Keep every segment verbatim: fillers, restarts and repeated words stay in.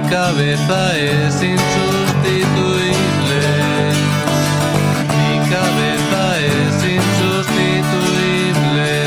cabeza es insustituible. Mi cabeza es insustituible.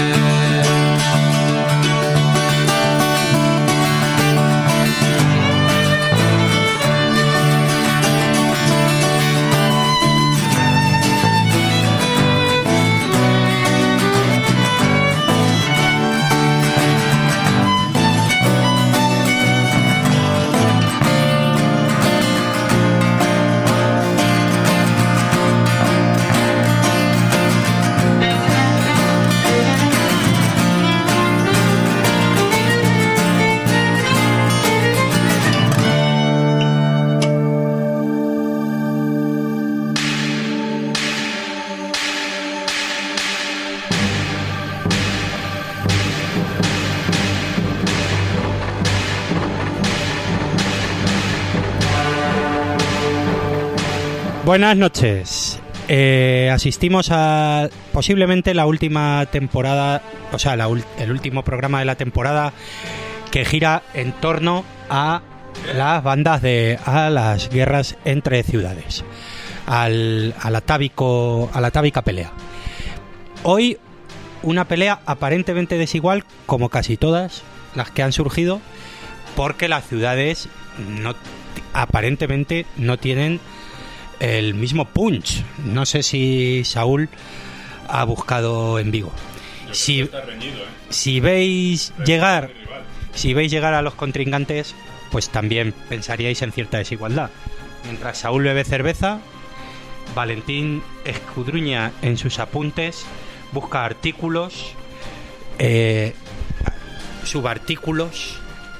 Buenas noches. Eh, asistimos a posiblemente la última temporada, o sea, la, el último programa de la temporada que gira en torno a las bandas de, a las guerras entre ciudades, al, al atávico, a la atávica pelea. Hoy una pelea aparentemente desigual, como casi todas las que han surgido, porque las ciudades no, aparentemente no tienen el mismo punch. No sé si Saúl ha buscado en Vigo. Si, está reñido, ¿eh? si veis Pero llegar, si veis llegar a los contrincantes, pues también pensaríais en cierta desigualdad. Mientras Saúl bebe cerveza, Valentín escudriña en sus apuntes, busca artículos, eh, subartículos,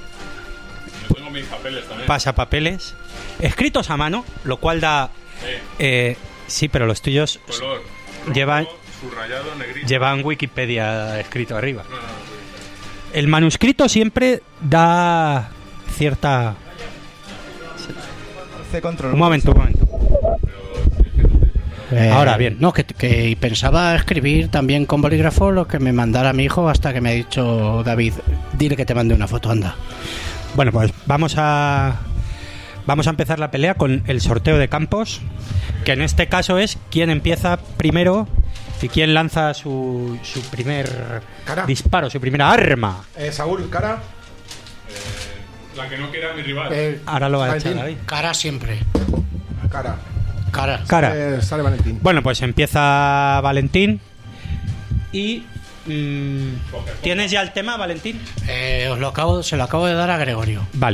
Yo tengo mis papeles también. pasapapeles, escritos a mano, lo cual da Eh, sí, pero los tuyos Color, rojo, llevan, subrayado, negrito. llevan Wikipedia escrito arriba. No, no, no, El manuscrito siempre da cierta... Un momento, un momento. Eh, Ahora bien. No, que, que pensaba escribir también con bolígrafo lo que me mandara mi hijo, hasta que me ha dicho David, dile que te mande una foto, anda. Bueno, pues vamos a... Vamos a empezar la pelea con el sorteo de campos, que en este caso es quién empieza primero y quién lanza su, su primer Cara. disparo, su primera arma. Eh, Saúl, cara. Eh, la que no quiera mi rival. Eh, Ahora lo va a Valentín. echar ahí. Cara siempre. Cara. Cara. Cara. Eh, sale Valentín. Bueno, pues empieza Valentín. Y... mmm, ¿tienes ya el tema, Valentín? Eh, os lo acabo, se lo acabo de dar a Gregorio. Vale.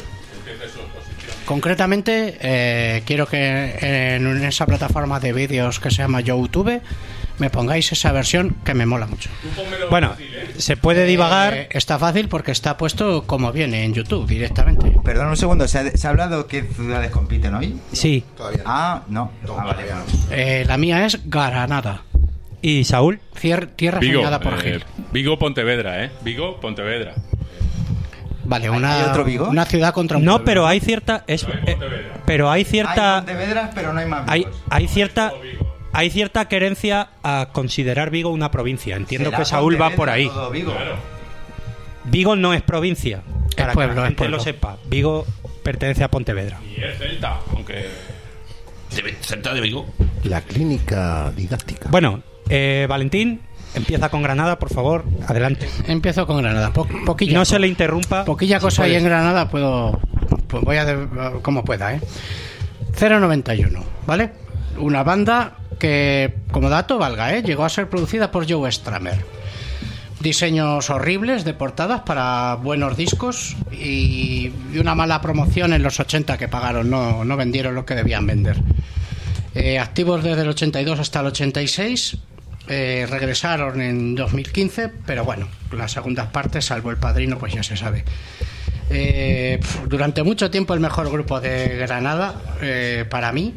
Concretamente, eh, quiero que en esa plataforma de vídeos que se llama YouTube me pongáis esa versión que me mola mucho. Bueno, se puede divagar. Eh, está fácil porque está puesto como viene en YouTube directamente. Perdón un segundo, ¿se ha, ¿se ha hablado qué ciudades compiten hoy? Sí. Todavía no. Ah, no. No, Ah, vale. todavía no. Eh, la mía es Granada. ¿Y Saúl? Cier- tierra Vigo, soñada por eh, Gil. Vigo, Pontevedra, ¿eh? Vigo, Pontevedra. Vale, una, ¿Hay otro Vigo? una ciudad contra un No, pueblo. pero hay cierta... Es, No hay eh, Pontevedra. pero hay cierta... Hay Pontevedras, pero no hay más Hay, Vigos. hay cierta... Todo Vigo. Hay cierta querencia a considerar Vigo una provincia. Entiendo ¿Será que Saúl va Pontevedra por ahí. todo Vigo? Claro. Vigo no es provincia. Para pueblo, que la es gente pueblo. lo sepa. Vigo pertenece a Pontevedra. Y es Celta, aunque... De- Celta de Vigo. La clínica didáctica. Bueno, eh, Valentín, empieza con Granada, por favor. Adelante. Empiezo con Granada. Po- poquilla, No se le interrumpa. poquilla cosa Puedes. hay en Granada, puedo... Pues voy a... de- como pueda, ¿eh? cero noventa y uno, ¿vale? Una banda que, como dato, valga, ¿eh? Llegó a ser producida por Joe Stramer. Diseños horribles de portadas para buenos discos y, y una mala promoción en los ochenta que pagaron, no, no vendieron lo que debían vender. Eh, activos desde el ochenta y dos hasta el ochenta y seis, eh, regresaron en dos mil quince, pero bueno, las segundas partes, salvo El Padrino, pues ya se sabe. Eh, pf, durante mucho tiempo el mejor grupo de Granada, eh, para mí.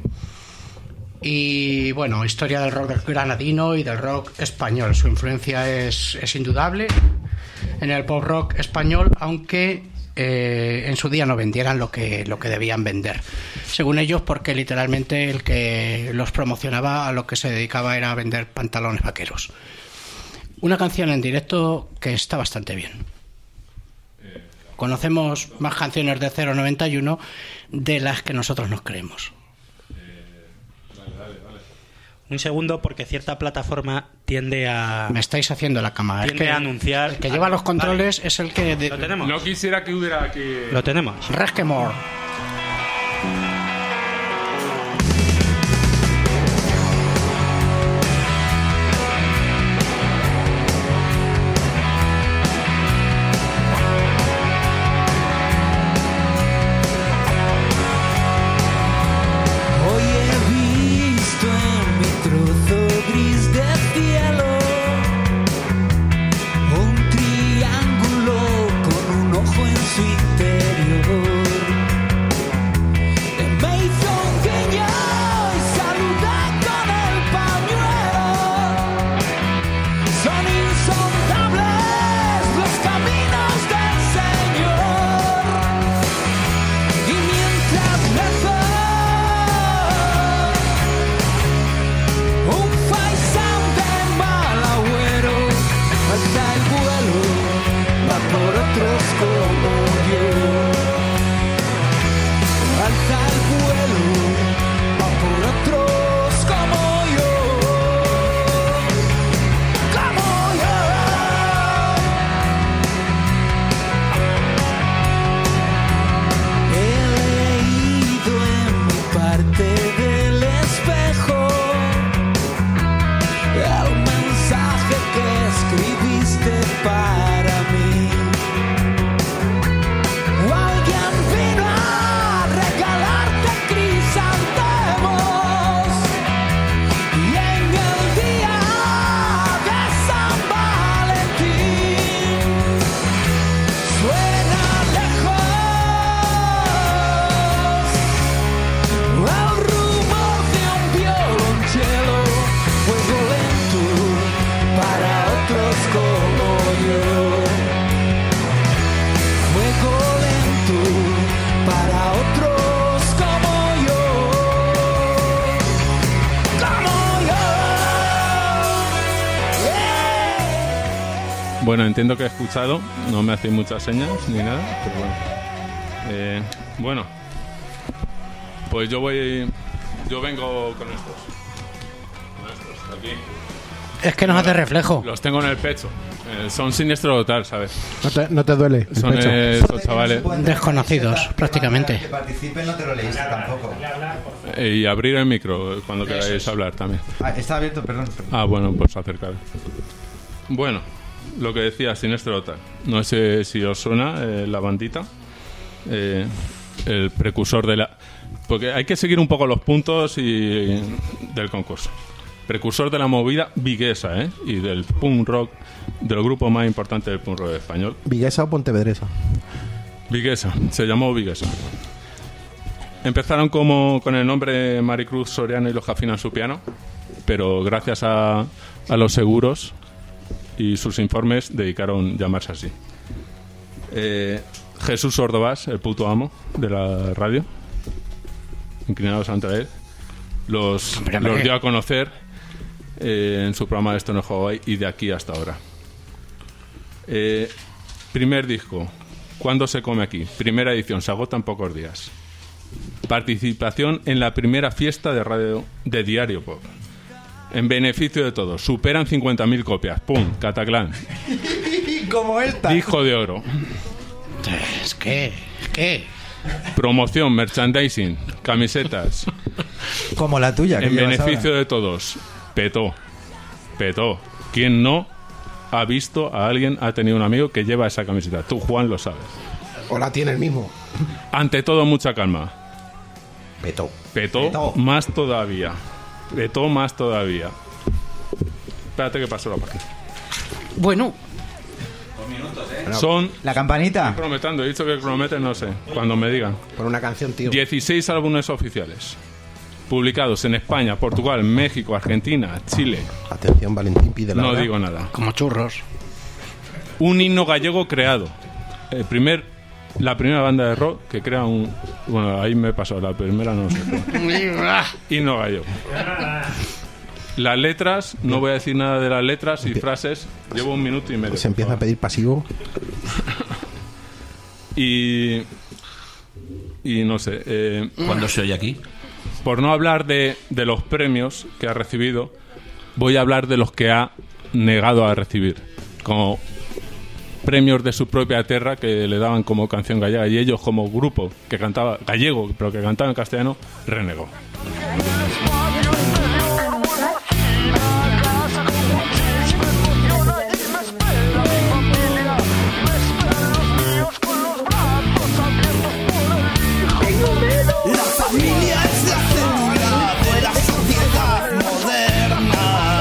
Y bueno, historia del rock granadino y del rock español. Su influencia es, es indudable en el pop rock español, aunque eh, en su día no vendieran lo que, lo que debían vender. Según ellos, porque literalmente el que los promocionaba a lo que se dedicaba era a vender pantalones vaqueros. Una canción en directo que está bastante bien. conocemos más canciones de cero noventa y uno de las que nosotros nos creemos. Un segundo, porque cierta plataforma tiende a... Me estáis haciendo la cama. Es tiende que a anunciar... el que lleva los controles es el que... de- ¿Lo tenemos? No quisiera que hubiera aquí. Lo tenemos. Resquemor. Hoy he visto en mi trozo gris de cielo un triángulo con un ojo en su interior. Me hizo un guiño y saludé con el pañuelo. Son insondables los caminos del Señor. Y mientras rezo, un faisán de mal agüero hasta el vuelo va por otros como yo. Alza el vuelo va por otros como yo. Como yo. He leído en mi parte del espejo el mensaje que escribiste para mí. O alguien vino a regalarte crisantemos y en el día de San Valentín suena lejos el rumor de un violonchelo, fuego lento para otros como yo. Fuego lento para otros como yo. Como yo. Yeah. Bueno, entiendo que he escuchado. No me hacéis muchas señas ni nada, pero bueno. Eh, bueno, pues yo voy. Yo vengo con estos. Con estos, aquí. Es que nos hace reflejo. Los tengo en el pecho. Eh, son siniestro total, ¿sabes? No te, no te duele el Son pecho. eh, estos chavales. Desconocidos, prácticamente. Que participen no te lo leíste tampoco. Eh, y abrir el micro cuando queráis hablar también. Ah, está abierto, perdón. perdón. Ah, bueno, pues acercar. Bueno, lo que decía, Siniestro Total. No sé si os suena eh, la bandita. Eh, el precursor de la... Porque hay que seguir un poco los puntos y del concurso. Precursor de la movida viguesa, ¿eh? Y del punk rock, del grupo más importante del punk rock español. ¿Viguesa o Pontevedresa? Viguesa, se llamó Viguesa. Empezaron como con el nombre Maricruz Soriano y los que afinan su piano, pero gracias a, a los seguros y sus informes dedicaron llamarse así. Eh, Jesús Ordovás, el puto amo de la radio, inclinados ante él, los, Hombre, los hombre. dio a conocer eh, en su programa Esto no es Hawaii y de aquí hasta ahora. Eh, primer disco, ¿cuándo se come aquí? Primera edición, se agota en pocos días. Participación en la primera fiesta de radio de Diario Pop. En beneficio de todos, superan cincuenta mil copias. ¡Pum! Cataclán. Como esta. Disco de oro. Es que... Es que... Promoción, merchandising, camisetas. Como la tuya. que En llevas beneficio ahora. de todos. Petó. Petó. ¿Quién no ha visto a alguien, ha tenido un amigo que lleva esa camiseta? Tú, Juan, lo sabes. O la tiene el mismo. Ante todo, mucha calma. Petó. Petó, Petó. más todavía. Petó más todavía. Espérate que pasó la página. Bueno, Son... La campanita. Prometando, he dicho que prometen, no sé, cuando me digan. Por una canción, tío. dieciséis álbumes oficiales. Publicados en España, Portugal, México, Argentina, Chile. Atención, Valentín pide la No hora. digo nada. como churros. Un himno gallego creado. El primer, la primera banda de rock que crea un... Bueno, ahí me pasó, la primera no sé. Himno gallego. Las letras, no voy a decir nada de las letras y frases. Llevo un minuto y medio. Se empieza a pedir pasivo. Y, y no sé. Eh, ¿Cuándo se oye aquí? Por no hablar de, de los premios que ha recibido, voy a hablar de los que ha negado a recibir. Como premios de su propia tierra que le daban como canción gallega. Y ellos, como grupo que cantaba gallego, pero que cantaba en castellano, renegó. La familia es la célula de la sociedad moderna,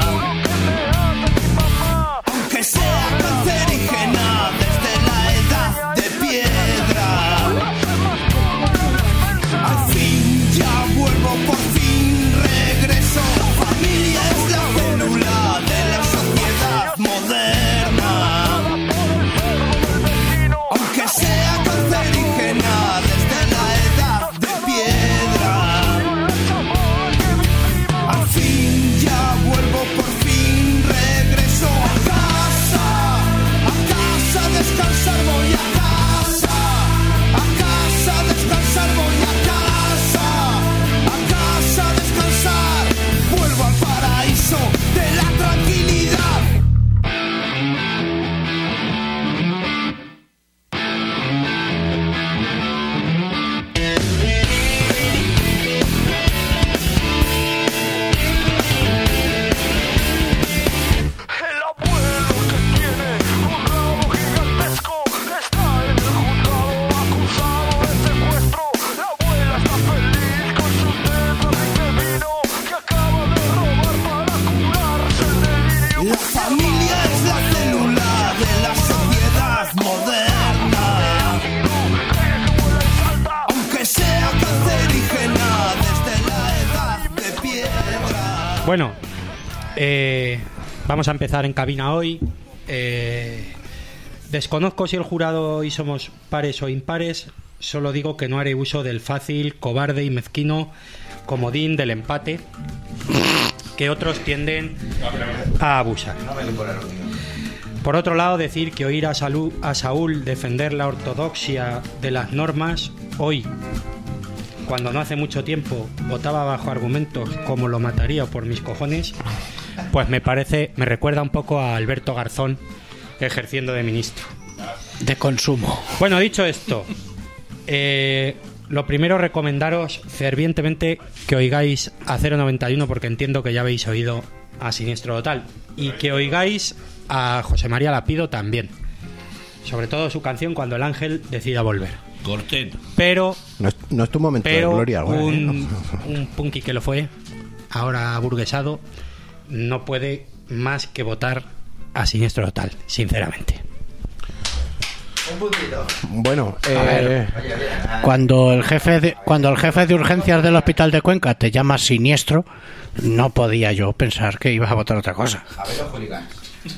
aunque sea cancerígena desde la edad de piedra. Al fin ya vuelvo, por fin regreso. La familia es la célula de la sociedad moderna, aunque sea cancerígena desde la edad de piedra. Al fin ya vuelvo, por fin regreso a casa, a casa a descansar voy a casa, a casa a descansar voy a casa, a casa a descansar, vuelvo al paraíso de la tranquilidad. El abuelo que tiene un rabo gigantesco está en el juzgado acusado de secuestro. La abuela está feliz con su tetra de vino que acaba de robar para curarse el delirio. La familia es la célula de la sociedad moderna, aunque sea cancerígena desde la edad de piedra. Bueno, eh, vamos a empezar en cabina hoy. Eh, desconozco si el jurado hoy somos pares o impares. Solo digo que no haré uso del fácil, cobarde y mezquino comodín del empate que otros tienden a abusar. Por otro lado, decir que oír a, Salud, a Saúl defender la ortodoxia de las normas hoy, cuando no hace mucho tiempo votaba bajo argumentos como lo mataría por mis cojones, pues me parece, me recuerda un poco a Alberto Garzón ejerciendo de ministro. De consumo. Bueno, dicho esto, eh, lo primero recomendaros fervientemente que oigáis a cero noventa y uno, porque entiendo que ya habéis oído a Siniestro Total, y que oigáis a José María Lapido también, sobre todo su canción Cuando el ángel decida volver. Corten. Pero No es, no es tu momento pero de gloria, güey. un, un punky que lo fue, ahora burguesado, no puede más que votar a Siniestro Total, sinceramente. Un puntito. Bueno, A eh, ver. Cuando el jefe de, cuando el jefe de urgencias del hospital de Cuenca te llama siniestro, no podía yo pensar que ibas a votar otra cosa. A ver los hooligans.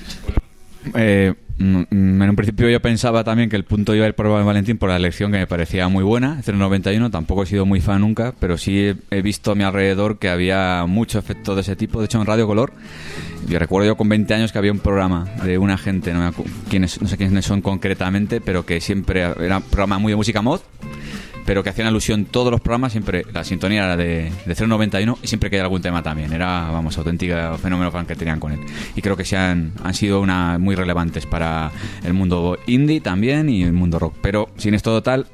Eh, mm, mm, en un principio yo pensaba también que el punto iba a ir por Valentín por la elección, que me parecía muy buena, cero noventa y uno. Tampoco he sido muy fan nunca, pero sí he, he visto a mi alrededor que había mucho efecto de ese tipo. De hecho, en Radio Color, yo recuerdo yo con veinte años que había un programa de una gente, no, me acu- quiénes, no sé quiénes son concretamente, pero que siempre era un programa muy de música mod, pero que hacían alusión todos los programas, siempre la sintonía era de, de cero noventa y uno, y siempre que hay algún tema también. Era, vamos, auténtica fenómeno fan que tenían con él. Y creo que se han, han sido una, muy relevantes para el mundo indie también y el mundo rock. Pero Siniestro Total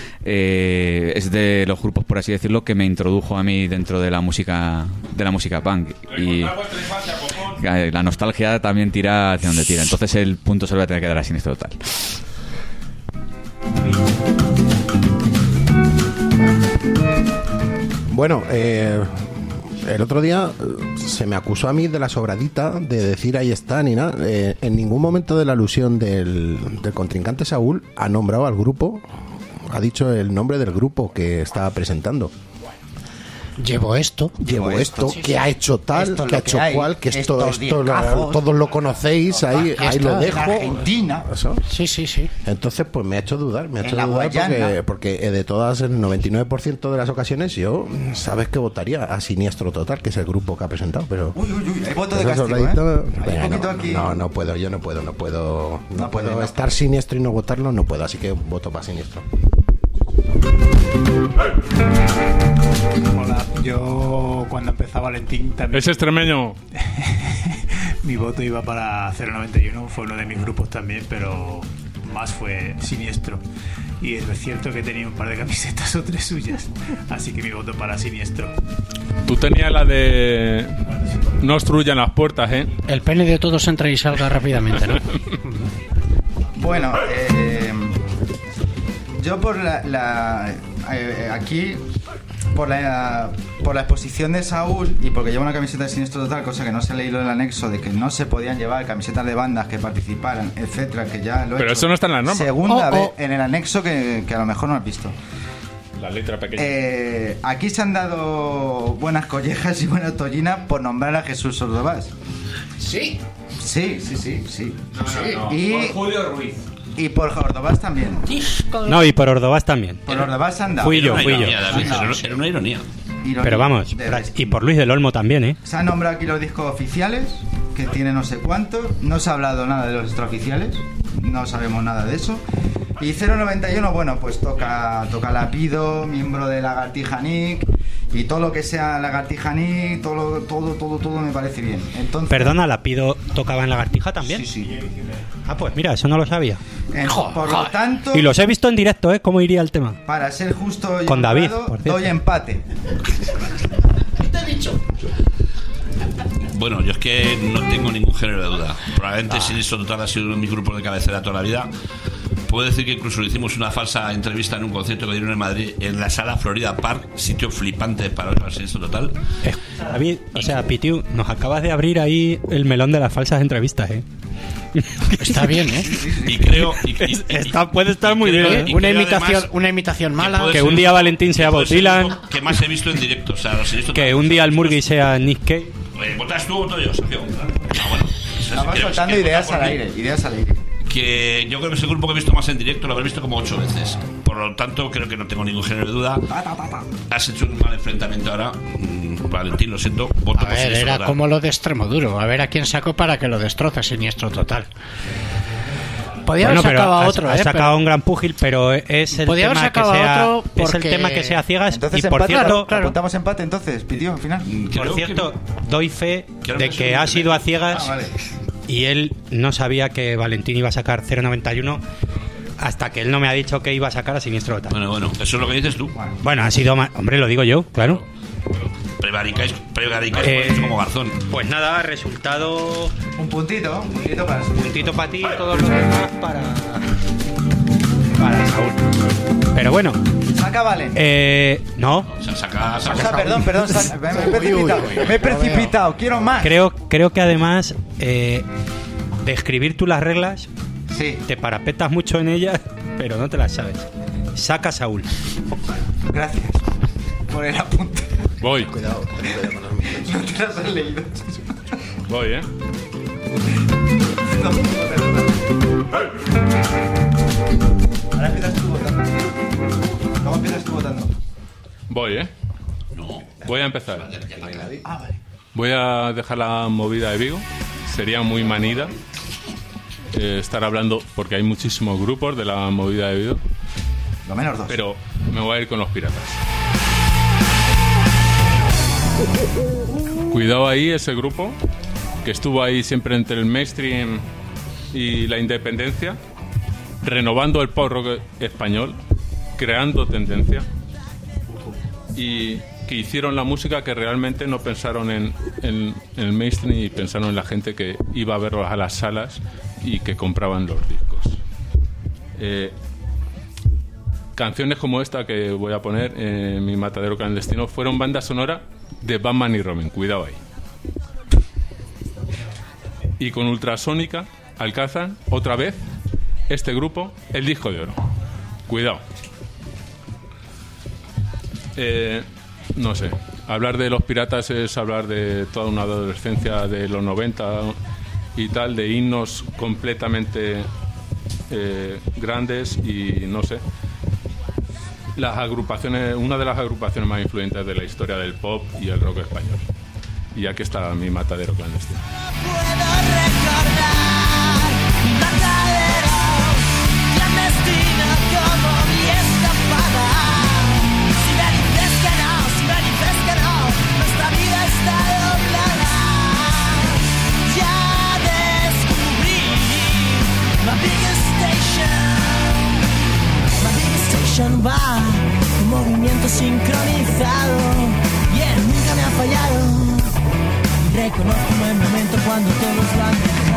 eh, es de los grupos, por así decirlo, que me introdujo a mí dentro de la música de la música punk. Y eh, la nostalgia también tira hacia donde tira. Entonces el punto se lo voy a tener que dar a Siniestro Total. bueno, eh, el otro día eh, se me acusó a mí de la sobradita de decir ahí está ni nada. Eh, en ningún momento de la alusión del, del contrincante Saúl ha nombrado al grupo, ha dicho el nombre del grupo que estaba presentando. Llevo esto. Llevo esto, esto, que ha hecho tal, esto es que ha lo que hecho hay, cual, que esto, estos esto lo- discazos. todos lo conocéis, ahí, Aquí ahí está, lo en dejo. Argentina. Eso. Sí, sí, sí. Entonces, pues me ha hecho dudar, me ha En hecho la dudar porque, Guayana. porque eh, de todas, el noventa y nueve por ciento de las ocasiones yo, mm, sabes que votaría a Siniestro Total, que es el grupo que ha presentado, pero... Uy, uy, uy, hay voto de Esa castigo, sobradita, ¿eh? Hay bueno, un poquito aquí. no, no puedo, yo no puedo, no puedo, no, No puedo puede, no estar puede. siniestro y no votarlo, no puedo, así que voto para Siniestro. Hola, yo cuando empezó Valentín también Es extremeño. mi voto iba para cero noventa y uno, fue uno de mis grupos también, pero más fue Siniestro. Y es cierto que tenía un par de camisetas o tres suyas, así que mi voto para Siniestro. Tú tenías la de... No obstruyan las puertas, ¿eh? El pene de todos entra y salga rápidamente, ¿no? Bueno, eh, yo por la, la eh, aquí por la por la exposición de Saúl y porque lleva una camiseta de Siniestro Total, cosa que no se leído en el anexo de que no se podían llevar camisetas de bandas que participaran, etcétera, que ya lo he Pero hecho eso no está en la norma. segunda Oh, vez oh. en el anexo que, que a lo mejor no has visto. La letra pequeña. Eh, aquí se han dado buenas collejas y buenas tollinas por nombrar a Jesús Sordobás. Sí. Sí, sí, sí, sí. No, Y- por Julio Ruiz. Y por Ordovás también. No, y por Ordovás también. Por Ordovás se han dado. Fui yo, Era una fui yo. ironía, David, era una- era una ironía. Ironía Pero vamos, de bestia. y por Luis del Olmo también, ¿eh? Se han nombrado aquí los discos oficiales, que tiene no sé cuántos. No se ha hablado nada de los extraoficiales. No sabemos nada de eso. Y cero noventa y uno, bueno, pues toca, toca Lapido, miembro de Lagartija Nick. Y todo lo que sea Lagartija Nick, todo, lo- todo, todo, todo me parece bien. Entonces, Perdona, ¿Lapido tocaba en Lagartija también? Sí, sí. Ah, pues mira, eso no lo sabía. En- por lo tanto, Y los he visto en directo, ¿eh? ¿Cómo iría el tema? para ser justo y Con David, honrado, por cierto. doy empate. Bueno, yo es que no tengo ningún género de duda. Probablemente Siniestro Total ha sido uno de mis grupos de cabecera toda la vida. Puedo decir que incluso le hicimos una falsa entrevista en un concierto que dieron en Madrid, en la sala Florida Park, sitio flipante para ver a Siniestro Total. Eh, David, o sea, Pitiu, nos acabas de abrir ahí el melón de las falsas entrevistas, ¿eh? Está bien, ¿eh? Y creo... Y, y- y- Está, puede estar muy y bien, creo- ¿eh? y Una creo imitación, además una imitación mala. puede Que ser- un día Valentín sea puede Bob ser el Dylan, grupo que más he visto en directo. O sea, los Siniestro que Total- un día el Murgui sea Nick Cave. Eh, ¿Votas tú o voto yo, Sergio? Ah, bueno. Estamos Creo- soltando creo que ideas votar al por mí. aire, ideas al aire. Que yo creo que es el grupo que he visto más en directo, lo habré visto como ocho veces. Por lo tanto, creo que no tengo ningún género de duda. Has hecho un mal enfrentamiento ahora. Mm, Valentín, lo siento. Voto A por ver, Siniestro era Total. como lo de Extremo Duro. A ver a quién sacó para que lo destroce Siniestro Total. Podía Bueno, haber pero sacado a ha, otro, ha ¿eh? sacado Pero- un gran púgil, pero es el Podía haber tema que sacado a sea otro es el porque- tema que sea ciegas. Entonces Y por empate, cierto, claro, apuntamos empate entonces, pidió al final. Creo por que- cierto, doy fe Creo de que que soy ha un sido a tremendo. ciegas Ah, vale. y él no sabía que Valentín iba a sacar cero noventa y uno hasta que él no me ha dicho que iba a sacar a Siniestro Total. Bueno, bueno, eso es lo que dices tú. Bueno, ha sido ma- hombre, lo digo yo, claro. Prevaricáis, prevaricáis Eh, por eso como garzón. Pues nada, resultado Un puntito, un puntito para puntito para ti, todos los demás para para Saúl. Pero bueno, Saca, vale. eh, no, O sea, saca, O saca. sea, perdón, perdón, saca- me, me he precipitado. Me he precipitado, quiero más. creo creo que además eh, de escribir tú las reglas Sí, te parapetas mucho en ellas, pero no te las sabes. Saca a Saúl. gracias por el apunte. Voy, Cuidado, ten cuidado con los micros. No te las has leído. voy, ¿eh? No, ahora empiezas tú votando. ¿Cómo empiezas tú votando? Voy, ¿eh? Voy a empezar. Ah, vale. Voy a dejar la movida de Vigo. Sería muy manida eh, estar hablando, porque hay muchísimos grupos de la movida de Vigo, Lo menos dos. pero me voy a ir con los piratas. Cuidado ahí ese grupo que estuvo ahí siempre entre el mainstream y la independencia, renovando el pop rock español, creando tendencia, y que hicieron la música que realmente no pensaron en, en- en el mainstream y pensaron en la gente que iba a verlos a las salas y que compraban los discos. Eh, canciones como esta que voy a poner, eh, Mi matadero clandestino, fueron banda sonora de Batman y Robin. Cuidado ahí. Y con Ultrasónica alcanzan otra vez este grupo el disco de oro. Cuidado. Eh, no sé, hablar de los piratas es hablar de toda una adolescencia de los noventa y tal, de himnos completamente eh, grandes y no sé. Las agrupaciones, una de las agrupaciones más influyentes de la historia del pop y el rock español. Y aquí está mi matadero clandestino. Va un movimiento sincronizado, yeah, nunca me ha fallado. Reconozco un buen momento cuando todos lo han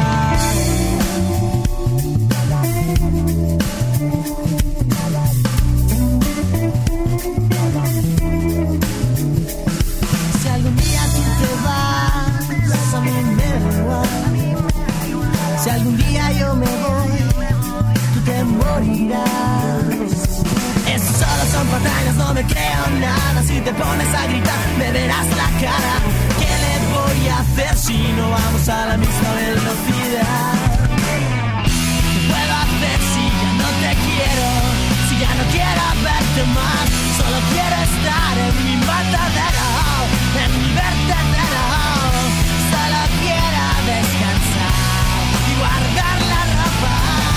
Si algún día tú te vas, a mí me da igual. Si algún día yo me voy, tú te morirás. Eso solo son batallas, no me creo nada. Si te pones a gritar, me verás la cara. ¿Qué le voy a hacer si no vamos a la misma velocidad? ¿Qué puedo hacer si ya no te quiero? Si ya no quiero verte más. Solo quiero estar en mi matadero, en mi vertedero. Solo quiero descansar y guardar la ropa.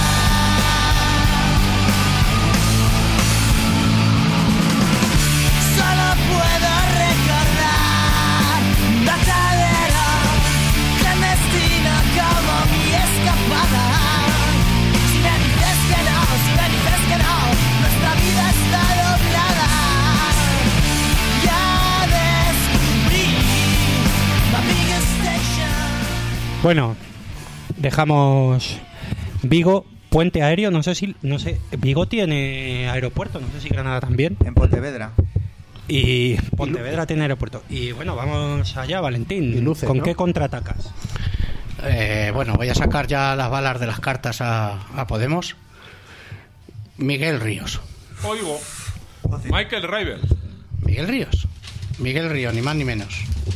Puedo recordar mi matadero clandestino como mi escapada. Si me dices que no, si me dices que no, nuestra vida está doblada. Ya descubrí my biggest station. Bueno, dejamos Vigo, puente aéreo, no sé si, no sé, Vigo tiene aeropuerto, no sé si Granada también. En Pontevedra. Y Pontevedra tiene aeropuerto. Y bueno, vamos allá, Valentín. Luces, ¿Con ¿no? qué contraatacas? Eh, bueno, voy a sacar ya las balas de las cartas a, a Podemos. Miguel Ríos. Oigo. Michael River. Miguel Ríos. Miguel Ríos, ni más ni menos.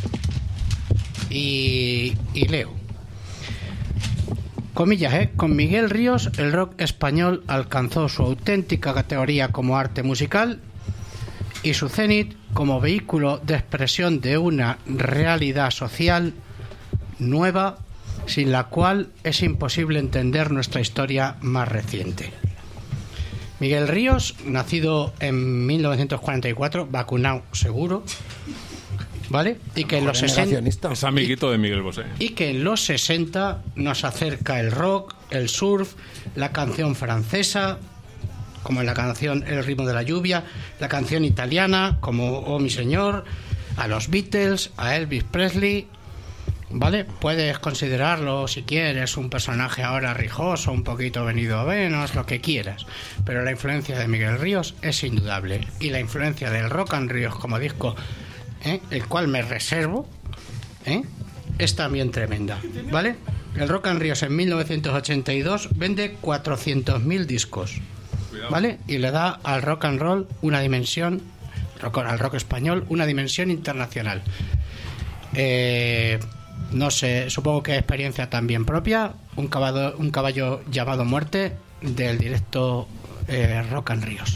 Y, y leo. Comillas, ¿eh? Con Miguel Ríos, el rock español alcanzó su auténtica categoría como arte musical y su cenit como vehículo de expresión de una realidad social nueva, sin la cual es imposible entender nuestra historia más reciente. Miguel Ríos, nacido en mil novecientos cuarenta y cuatro, vacunado seguro, ¿vale? Y que en los sesenta es amiguito de Miguel Bosé. y que en los sesenta nos acerca el rock, el surf, la canción francesa, como en la canción El ritmo de la lluvia, la canción italiana, como Oh mi señor, a los Beatles, a Elvis Presley, ¿vale? Puedes considerarlo, si quieres, un personaje ahora rijoso, un poquito venido a menos, lo que quieras, pero la influencia de Miguel Ríos es indudable, y la influencia del Rock and Ríos como disco, ¿eh? el cual me reservo, ¿eh? es también tremenda, ¿vale? El Rock and Ríos en mil novecientos ochenta y dos vende cuatrocientos mil discos, ¿vale? Y le da al rock and roll una dimensión, rock, al rock español, una dimensión internacional. Eh, no sé, supongo que experiencia también propia, un caballo, un caballo llamado Muerte del directo eh, Rock and Ríos.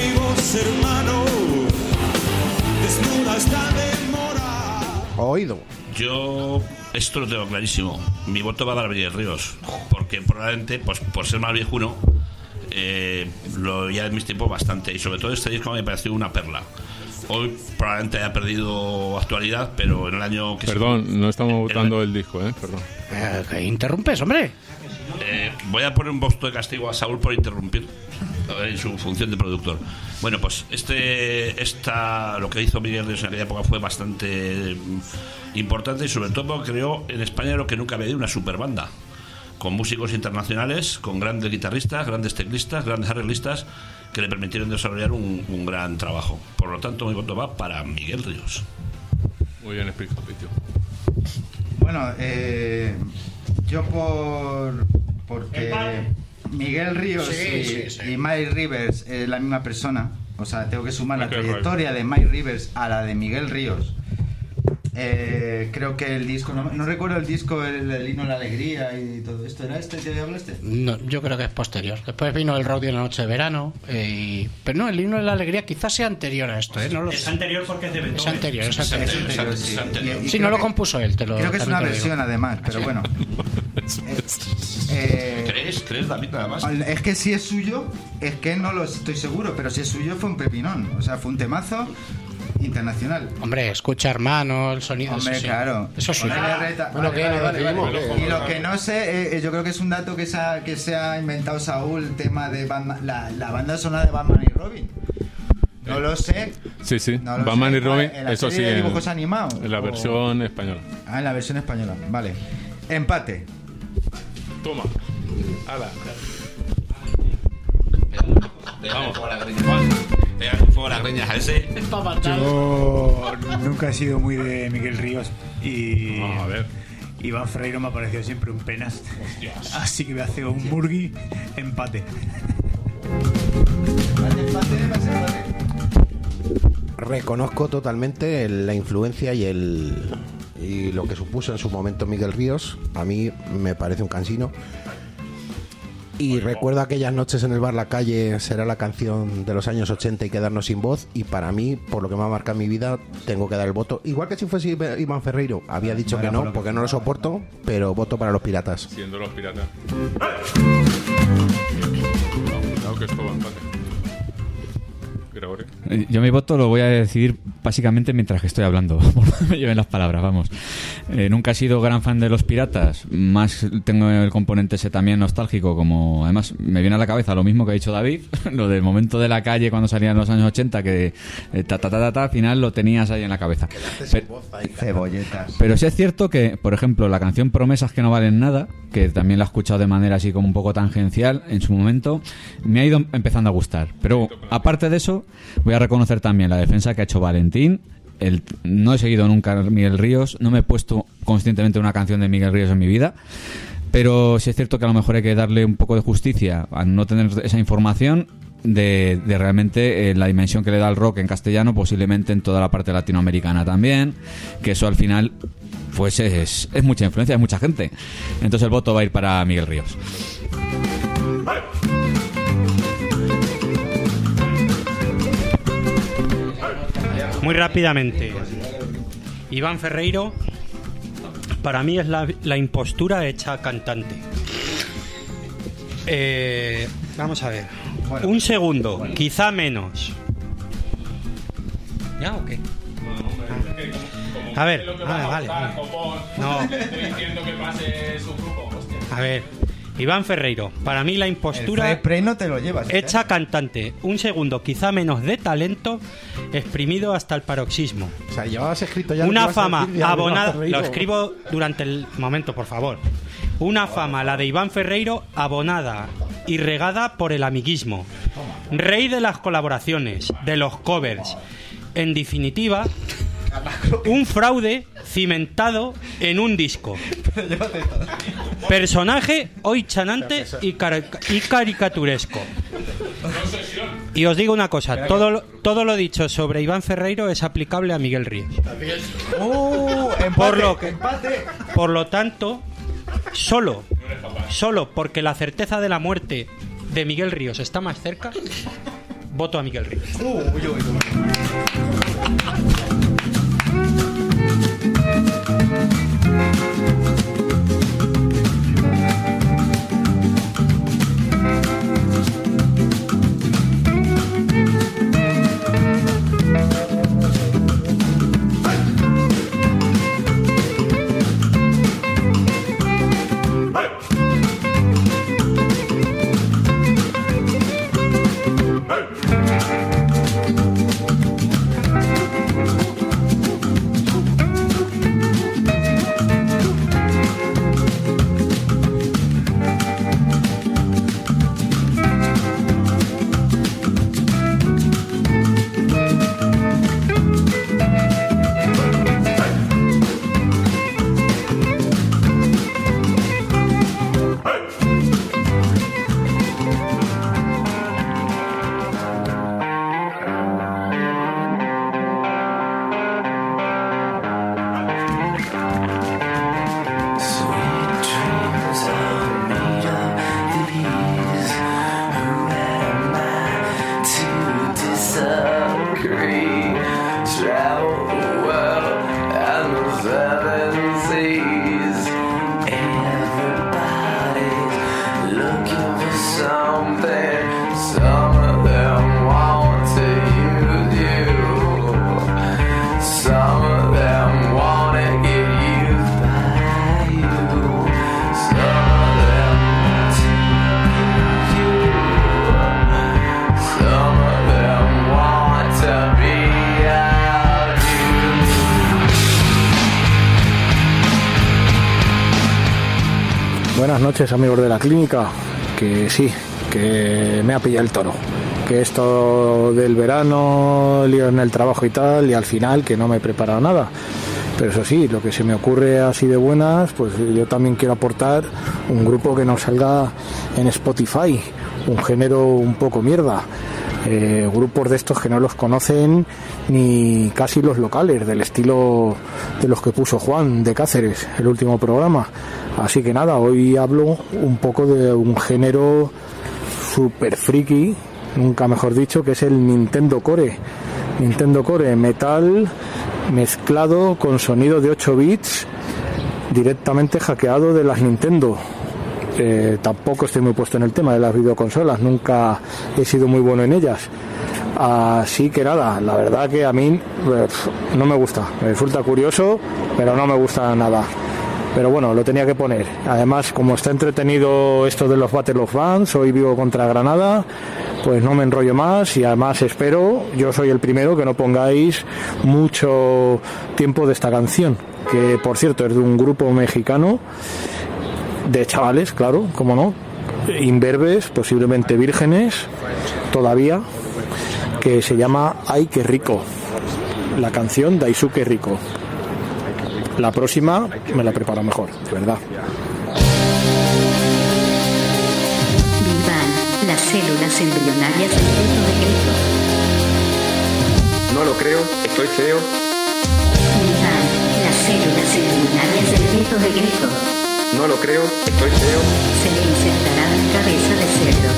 mi voz, hermano, desnuda está demorada. Oído. Yo esto lo tengo clarísimo. Mi voto va a dar a Miguel Ríos, porque probablemente, pues por ser más viejuno, eh, lo ya en mis tiempos bastante, y sobre todo este disco me pareció una perla. Hoy probablemente haya perdido actualidad, pero en el año que Perdón, se... no estamos votando el... el disco, ¿eh? Perdón. Eh, ¿Qué interrumpes, hombre? Eh, voy a poner un voto de castigo a Saúl por interrumpir en su función de productor. Bueno, pues este esta lo que hizo Miguel Ríos en aquella época fue bastante importante, y sobre todo creó en España lo que nunca había habido, una super banda con músicos internacionales, con grandes guitarristas, grandes teclistas, grandes arreglistas, que le permitieron desarrollar un, un gran trabajo. Por lo tanto, mi voto va para Miguel Ríos. Muy bien explicado, Pitio. Bueno, eh, yo por porque Miguel Ríos Sí, y, sí, sí. y Mike Rivers es la misma persona, o sea, tengo que sumar la Qué trayectoria de Mike Rivers a la de Miguel Ríos. Eh, creo que el disco, no, no recuerdo el disco, el, el himno de la alegría y todo esto, ¿era este que hablaste? No, yo creo que es posterior. Después vino el Rowdy en la noche de verano. Eh, y... Pero no, el himno de la alegría quizás sea anterior a esto, ¿eh? No lo Es sé. anterior porque es de Beethoven. Es anterior, es Es anterior. anterior, Sí, es anterior. y- y Sí, creo no lo que- compuso él, te lo Creo que es también una te lo digo. versión además, pero Sí. bueno. Eh, ¿Crees? ¿Crees, David, nada más? Es que si es suyo, es que no lo estoy seguro, pero si es suyo fue un pepinón, o sea, fue un temazo internacional. Hombre, escucha hermano, el sonido. Hombre, eso sí. claro. Eso es suyo. Ponerle reta- Bueno, vale, ¿qué? vale, ¿Lo vale, decidimos? vale. ¿Qué? Y lo que no sé, eh, yo creo que es un dato que se ha, que se ha inventado Saúl, el tema de Batman, la, la banda sonora de Batman y Robin. No lo sé. Sí, sí. No lo Batman sé. y Robin, ¿En la eso sí. serie de En, dibujos animados? en la O- versión española. Ah, en la versión española. Vale. Empate. Toma. Ala. Vamos. Pégale un fuego a las greñas a ese. Yo nunca he sido muy de Miguel Ríos y Vamos a ver. Iván Ferreiro me ha parecido siempre un penas. Así que voy a hacer un Murgui empate. Reconozco totalmente el- la influencia y el y lo que supuso en su momento Miguel Ríos. A mí me parece un cansino. Y recuerdo aquellas noches en el bar La Calle, será la canción de los años ochenta y quedarnos sin voz. Y para mí, por lo que me ha marcado mi vida, tengo que dar el voto. Igual que si fuese Iván Ferreiro. Había dicho Bueno, que por no, lo porque que- no lo soporto, pero voto para los piratas. Siendo los piratas. Claro que esto va a empate. Gregorio. Eh, Yo mi voto lo voy a decidir básicamente mientras que estoy hablando, por no me lleven las palabras, vamos. Eh, nunca he sido gran fan de los piratas, más tengo el componente ese también nostálgico, como además me viene a la cabeza lo mismo que ha dicho David, lo del momento de La Calle cuando salían los años ochenta, que eh, ta, ta, ta, ta, ta, al final lo tenías ahí en la cabeza. Pero, Cebolletas. pero sí es cierto que, por ejemplo, la canción Promesas que no valen nada, que también la he escuchado de manera así como un poco tangencial en su momento, me ha ido empezando a gustar. Pero aparte de eso, voy a reconocer también la defensa que ha hecho Valentín. El, no he seguido nunca a Miguel Ríos, no me he puesto conscientemente una canción de Miguel Ríos en mi vida, pero sí es cierto que a lo mejor hay que darle un poco de justicia a no tener esa información de, de realmente eh, la dimensión que le da el rock en castellano, posiblemente en toda la parte latinoamericana también, que eso al final pues es, es mucha influencia, es mucha gente. Entonces el voto va a ir para Miguel Ríos. Muy rápidamente. Iván Ferreiro, para mí es la, la impostura hecha cantante. Eh, vamos a ver. Un segundo, quizá menos. ¿Ya o qué? A ver, vale, vale, vale. No. A ver, Iván Ferreiro, para mí la impostura El spray no te lo llevas. ¿eh? hecha cantante. Un segundo, quizá menos de talento, exprimido hasta el paroxismo. O sea, llevabas escrito ya. lo que Una ibas a fama decir de Iván abonada. Ferreiro. Lo escribo durante el momento, por favor. Una fama, la de Iván Ferreiro, abonada y regada por el amiguismo. Rey de las colaboraciones, de los covers. En definitiva, un fraude cimentado en un disco. Personaje hoy chanante y, car- y caricaturesco. Y os digo una cosa, todo lo, todo lo dicho sobre Iván Ferreiro es aplicable a Miguel Ríos. Uh, empate, Por lo que- empate. Por lo tanto, solo, solo porque la certeza de la muerte de Miguel Ríos está más cerca, voto a Miquel Ríos. Buenas noches, amigos de la clínica. Que sí, que me ha pillado el toro. Que esto del verano, lío en el trabajo y tal, y al final que no me he preparado nada. Pero eso sí, lo que se me ocurre así de buenas, pues yo también quiero aportar un grupo que nos salga en Spotify, un género un poco mierda. Eh, grupos de estos que no los conocen ni casi los locales, del estilo de los que puso Juan de Cáceres, el último programa. Así que nada, hoy hablo un poco de un género super friki, nunca mejor dicho, que es el Nintendo Core. Nintendo Core, metal mezclado con sonido de ocho bits directamente hackeado de las Nintendo. Eh, tampoco estoy muy puesto en el tema de las videoconsolas, nunca he sido muy bueno en ellas. Así que nada, la verdad que a mí eh, no me gusta, me resulta curioso, pero no me gusta nada. Pero bueno, lo tenía que poner. Además, como está entretenido esto de los Battle of Bands, hoy vivo contra Granada, pues no me enrollo más y además espero, yo soy el primero, que no pongáis mucho tiempo de esta canción, que por cierto es de un grupo mexicano, de chavales, claro, como no, imberbes, posiblemente vírgenes, todavía, que se llama Ay, qué rico, la canción Daisuke Rico. La próxima me la preparo mejor, de verdad. Vivan las células embrionarias del feto de Cristo. No lo creo, estoy feo. Vivan las células embrionarias del feto de Cristo. No lo creo, estoy feo. Se le insertará en cabeza de cerdo.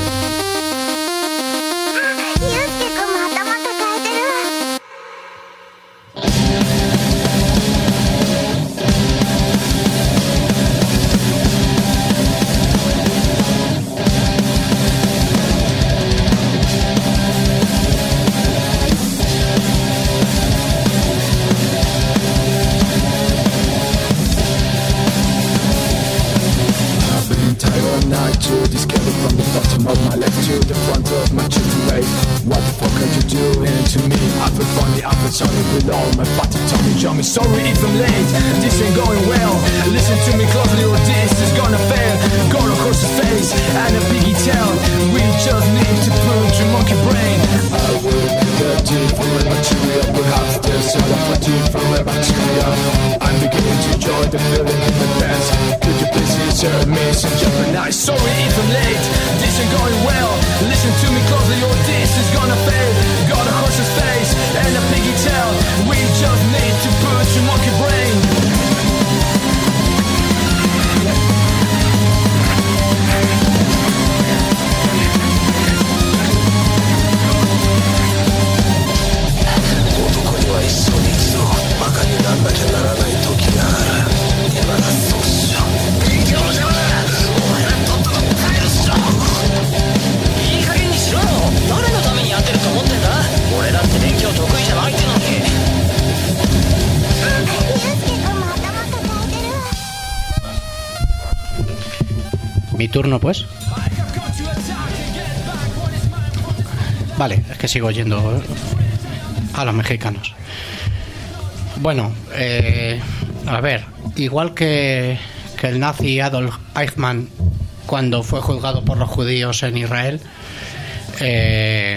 Sorry if I'm late, this ain't going well. Listen to me closely or this is gonna fail. Got a horse's face and a piggy tail. We just need to put your monkey brain. I will be dirty from my bacteria. Perhaps there's a property from my bacteria. I'm beginning to enjoy the feeling in my pants. Could you please insert me some Japanese? Sorry if I'm late, this ain't going well. Listen to me closely or this is gonna fail. Got a horse's face and a piggy tail. We just need to put your monkey brain. Mi turno, pues. Vale, es que sigo yendo a los mexicanos. Bueno, eh, a ver, igual que, que el nazi Adolf Eichmann cuando fue juzgado por los judíos en Israel, eh,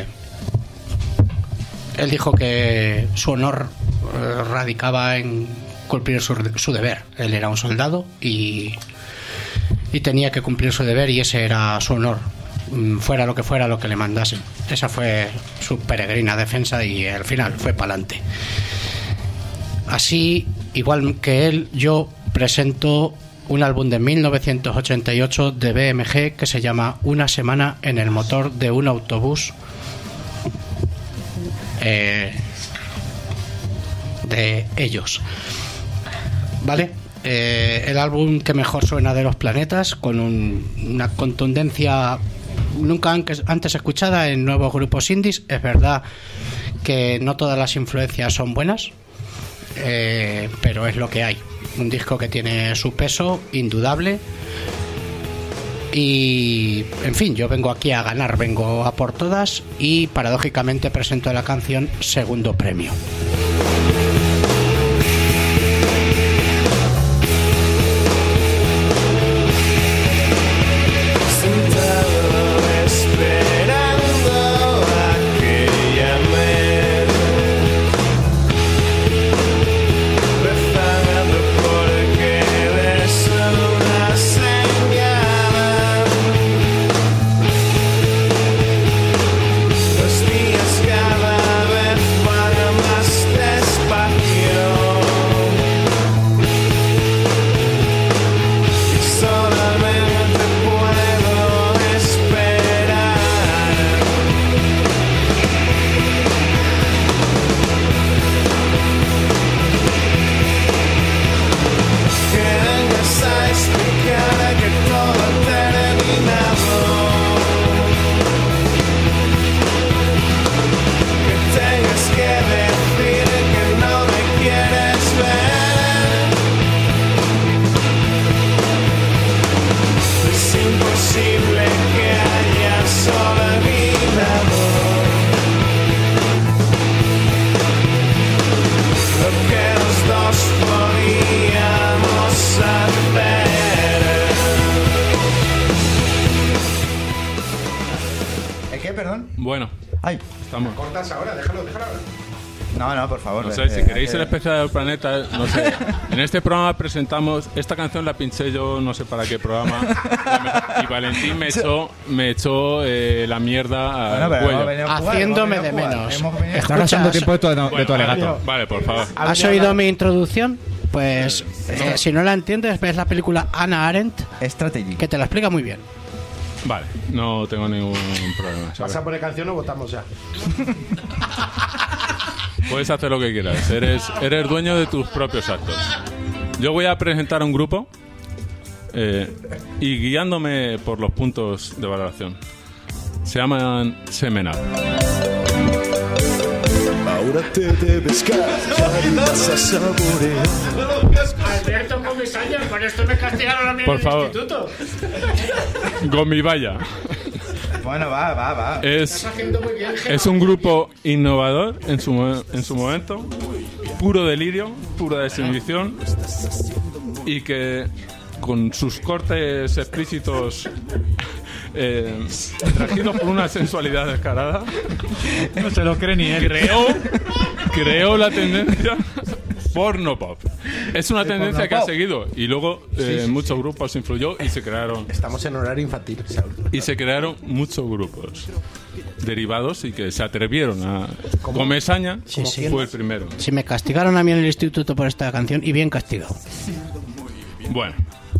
él dijo que su honor eh, radicaba en cumplir su, su deber. Él era un soldado y, y tenía que cumplir su deber, y ese era su honor, fuera lo que fuera lo que le mandasen. Esa fue su peregrina defensa, y al final fue pa'lante. Así, igual que él, yo presento un álbum de mil novecientos ochenta y ocho de B M G que se llama Una semana en el motor de un autobús, eh, de ellos. ¿Vale? Eh, el álbum que mejor suena de los Planetas, con un, una contundencia nunca antes, antes escuchada en nuevos grupos indies. Es verdad que no todas las influencias son buenas, eh, pero es lo que hay. Un disco que tiene su peso indudable. Y, en fin, yo vengo aquí a ganar, vengo a por todas, y paradójicamente presento la canción Segundo Premio. Bueno, Ay. estamos. ¿Cortas ahora? Déjalo, déjalo ahora. No, no, por favor. No sé, eh, si queréis eh, el especial del planeta, no sé. En este programa presentamos. Esta canción la pinché yo, no sé para qué programa. Y Valentín me echó, me echó eh, la mierda al Bueno, pero hemos cuello. venido a jugar, Haciéndome hemos de venido a jugar, menos. hemos venido a Están gastando tiempo de tu, de Bueno, tu alegato. Vale, por favor. ¿Has oído mi introducción? Pues eh, si no la entiendes, ves la película Hannah Arendt, Strategy, que te la explica muy bien. Vale, no tengo ningún problema. ¿sabes? ¿Vas a poner canción o votamos ya? Puedes hacer lo que quieras. Eres, eres dueño de tus propios actos. Yo voy a presentar un grupo eh, y guiándome por los puntos de valoración. Se llaman Semenal. Ahora te debes callar y vas a saborear. Alberto, con mis años, con esto me castigaron a mí Por favor. Gomibaya. Bueno, va, va, va. Es, es un grupo innovador en su, mo- en su momento, puro delirio, pura desinhibición, y que con sus cortes explícitos eh, trajidos por una sensualidad descarada, No se lo cree ni él. creó, creó la tendencia porno pop. Es una De tendencia porno que ha pop. seguido, y luego eh, Sí, sí, muchos grupos influyó y se crearon Estamos en horario infantil, Saúl. y se crearon muchos grupos derivados y que se atrevieron a Comesaña Sí, sí. fue el primero. Si me castigaron a mí en el instituto por esta canción, y bien castigado. Bueno,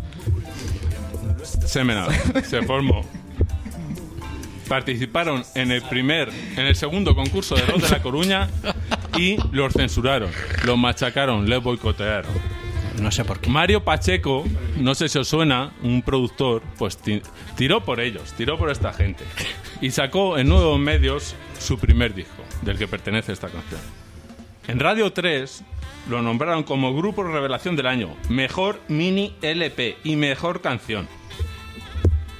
Semenal se formó. Participaron en el primer, en el segundo concurso de rock de La Coruña y los censuraron, los machacaron, les boicotearon. No sé por qué. Mario Pacheco, no sé si os suena, un productor, pues ti- tiró por ellos, tiró por esta gente y sacó en Nuevos Medios su primer disco, del que pertenece esta canción. En Radio tres lo nombraron como Grupo Revelación del Año, Mejor Mini L P y Mejor Canción.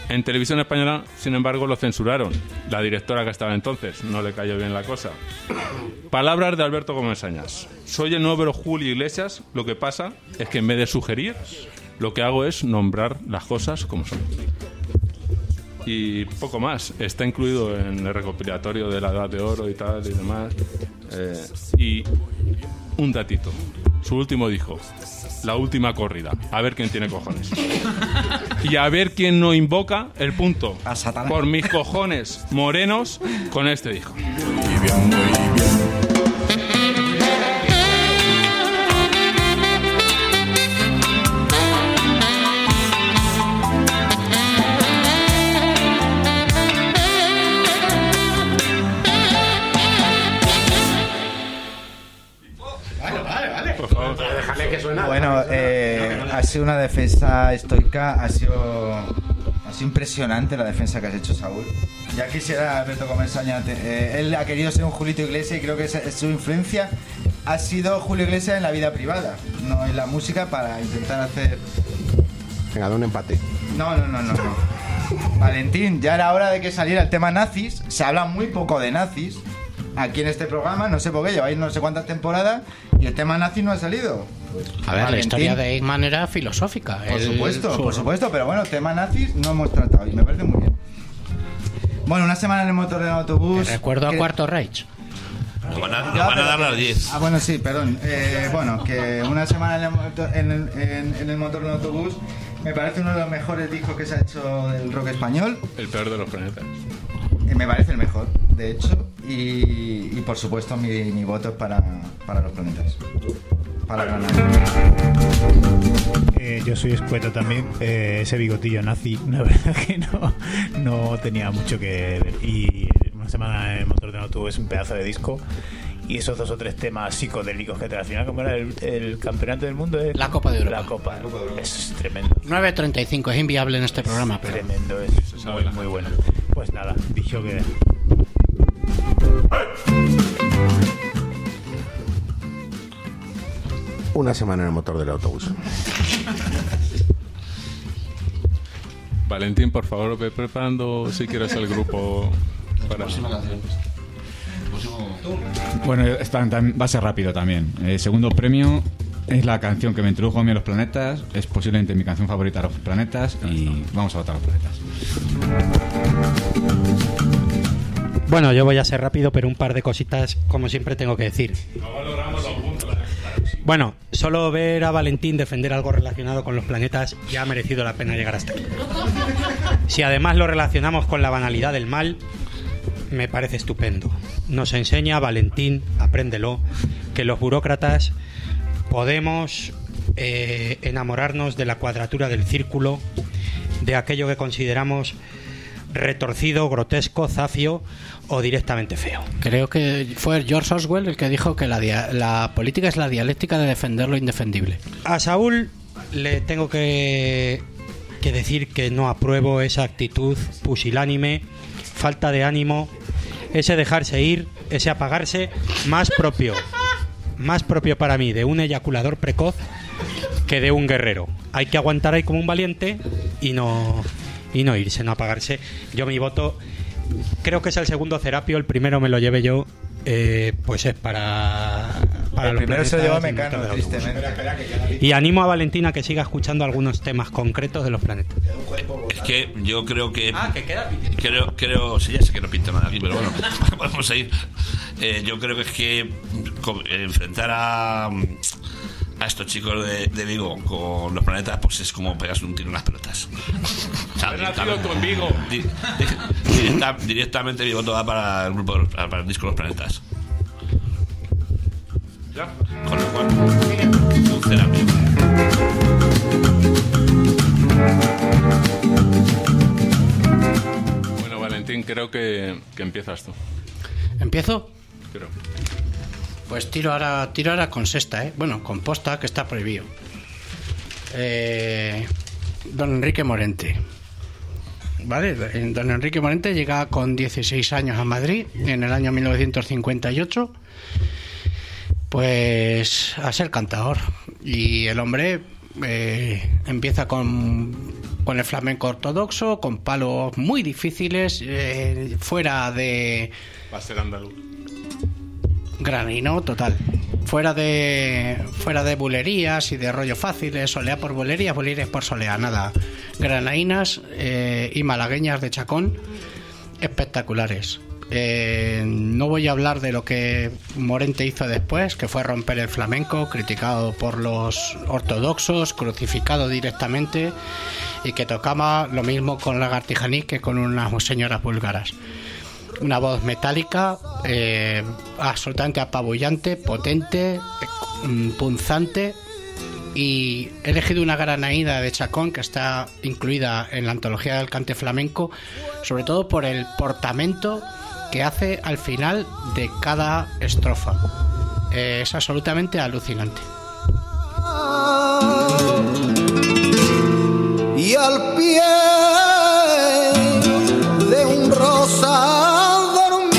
En Televisión Española, sin embargo, lo censuraron. La directora que estaba entonces, no le cayó bien la cosa. Palabras de Alberto Comesañas. Soy el nuevo Julio Iglesias, lo que pasa es que en vez de sugerir, lo que hago es nombrar las cosas como son. Y poco más. Está incluido en el recopilatorio de la Edad de Oro y tal y demás. Eh, y un datito. Su último disco, La Última Corrida. A ver quién tiene cojones. Y a ver quién no invoca el punto por mis cojones morenos con este disco. Muy bien, muy bien. Bueno, eh, ha sido una defensa estoica, ha sido, ha sido impresionante la defensa que has hecho, Saúl. Ya quisiera Alberto Comesaña, eh, él ha querido ser un Julito Iglesias y creo que esa, su influencia ha sido Julio Iglesias en la vida privada, no en la música, para intentar hacer... Venga, da un empate. No, no, no, no, no. Valentín, ya era hora de que saliera el tema nazis. Se habla muy poco de nazis aquí en este programa, no sé por qué, lleváis no sé cuántas temporadas y el tema nazi no ha salido. A ver, Valentín, la historia de Eichmann era filosófica. Por Él- supuesto, su- por supuesto, pero bueno, tema nazis no hemos tratado y me parece muy bien. Bueno, una semana en el motor del autobús. Te recuerdo a que- Cuarto Reich. Nos van a, nos Ya, van a pero dar que- las diez. Ah, bueno, sí, perdón. Eh, bueno, que una semana en el, motor, en, el, en- en el motor del autobús me parece uno de los mejores discos que se ha hecho del rock español. El peor de los planetas. Eh, me parece el mejor, de hecho. Y, y por supuesto, mi, mi voto es para, para los planetas. Para ganar. Eh, yo soy escueto también. Eh, ese bigotillo nazi, la verdad que no, no tenía mucho que ver. Y una semana en el motor de autobús es un pedazo de disco. Y esos dos o tres temas psicodélicos que te al final, como era el, el campeonato del mundo, es La Copa de Europa. La Copa, es tremendo. nueve treinta y cinco, es inviable en este programa, pero... Tremendo, es muy, muy bueno. Pues nada, dijo que. Una semana en el motor del autobús. Valentín, por favor, ve preparando si quieres el grupo para... Próxima canción. Bueno, esta tam- va a ser rápido también. El segundo premio es la canción que me introdujo a mí a los planetas. Es posiblemente mi canción favorita de los planetas. Y vamos a votar a los planetas. Bueno, yo voy a ser rápido, pero un par de cositas, como siempre, tengo que decir. No valoramos los puntos. Bueno, solo ver a Valentín defender algo relacionado con los planetas ya ha merecido la pena llegar hasta aquí. Si además lo relacionamos con la banalidad del mal, me parece estupendo. Nos enseña Valentín, apréndelo, que los burócratas podemos eh, enamorarnos de la cuadratura del círculo, de aquello que consideramos retorcido, grotesco, zafio o directamente feo. Creo que fue George Orwell el que dijo que la, dia- la política es la dialéctica de defender lo indefendible. A Saúl le tengo que, que decir que no apruebo esa actitud pusilánime, falta de ánimo, ese dejarse ir, ese apagarse, más propio, más propio para mí de un eyaculador precoz que de un guerrero. Hay que aguantar ahí como un valiente y no, y no irse, no apagarse. Yo mi voto, creo que es el segundo Serapio, el primero me lo llevé yo, eh, pues es para... para El los primero se lo llevó planetas y Mecano, motor de autobús. tristemente. Y animo a Valentina que siga escuchando algunos temas concretos de los planetas. Es que yo creo que. Ah, que queda Creo, creo. Sí, ya sé que no pinta nada aquí, pero bueno, vamos a ir. Eh, yo creo que es que co- enfrentar a. A estos chicos de, de Vigo con los planetas, pues es como pegarse un tiro en las pelotas. O sea, Has nacido tú en Vigo. Di- di- directa- directamente mi voto va para el grupo, de los- para el disco Los Planetas. ¿Ya? Con lo cual, un Serapio. Bueno, Valentín, creo que, que empiezas tú. ¿Empiezo? Creo. Pues tiro ahora, tiro ahora con sexta, ¿eh? Bueno, con posta, que está prohibido. Eh, don Enrique Morente. ¿Vale? Don Enrique Morente llega con dieciséis años a Madrid en el año mil novecientos cincuenta y ocho. Pues a ser cantador. Y el hombre eh, empieza con con el flamenco ortodoxo, con palos muy difíciles, eh, fuera de... Va a ser andaluz. Granino, total. Fuera de fuera de bulerías y de rollo fáciles, solea por bulerías, bulerías por solea, nada. Granainas eh, y malagueñas de Chacón, espectaculares. Eh, no voy a hablar de lo que Morente hizo después, que fue romper el flamenco, criticado por los ortodoxos, crucificado directamente, y que tocaba lo mismo con Lagartijaní que con unas señoras búlgaras. Una voz metálica, eh, absolutamente apabullante, potente, eh, punzante, y he elegido una granaína de Chacón que está incluida en la antología del cante flamenco, sobre todo por el portamento que hace al final de cada estrofa. Eh, es absolutamente alucinante. Y al pie de un rosal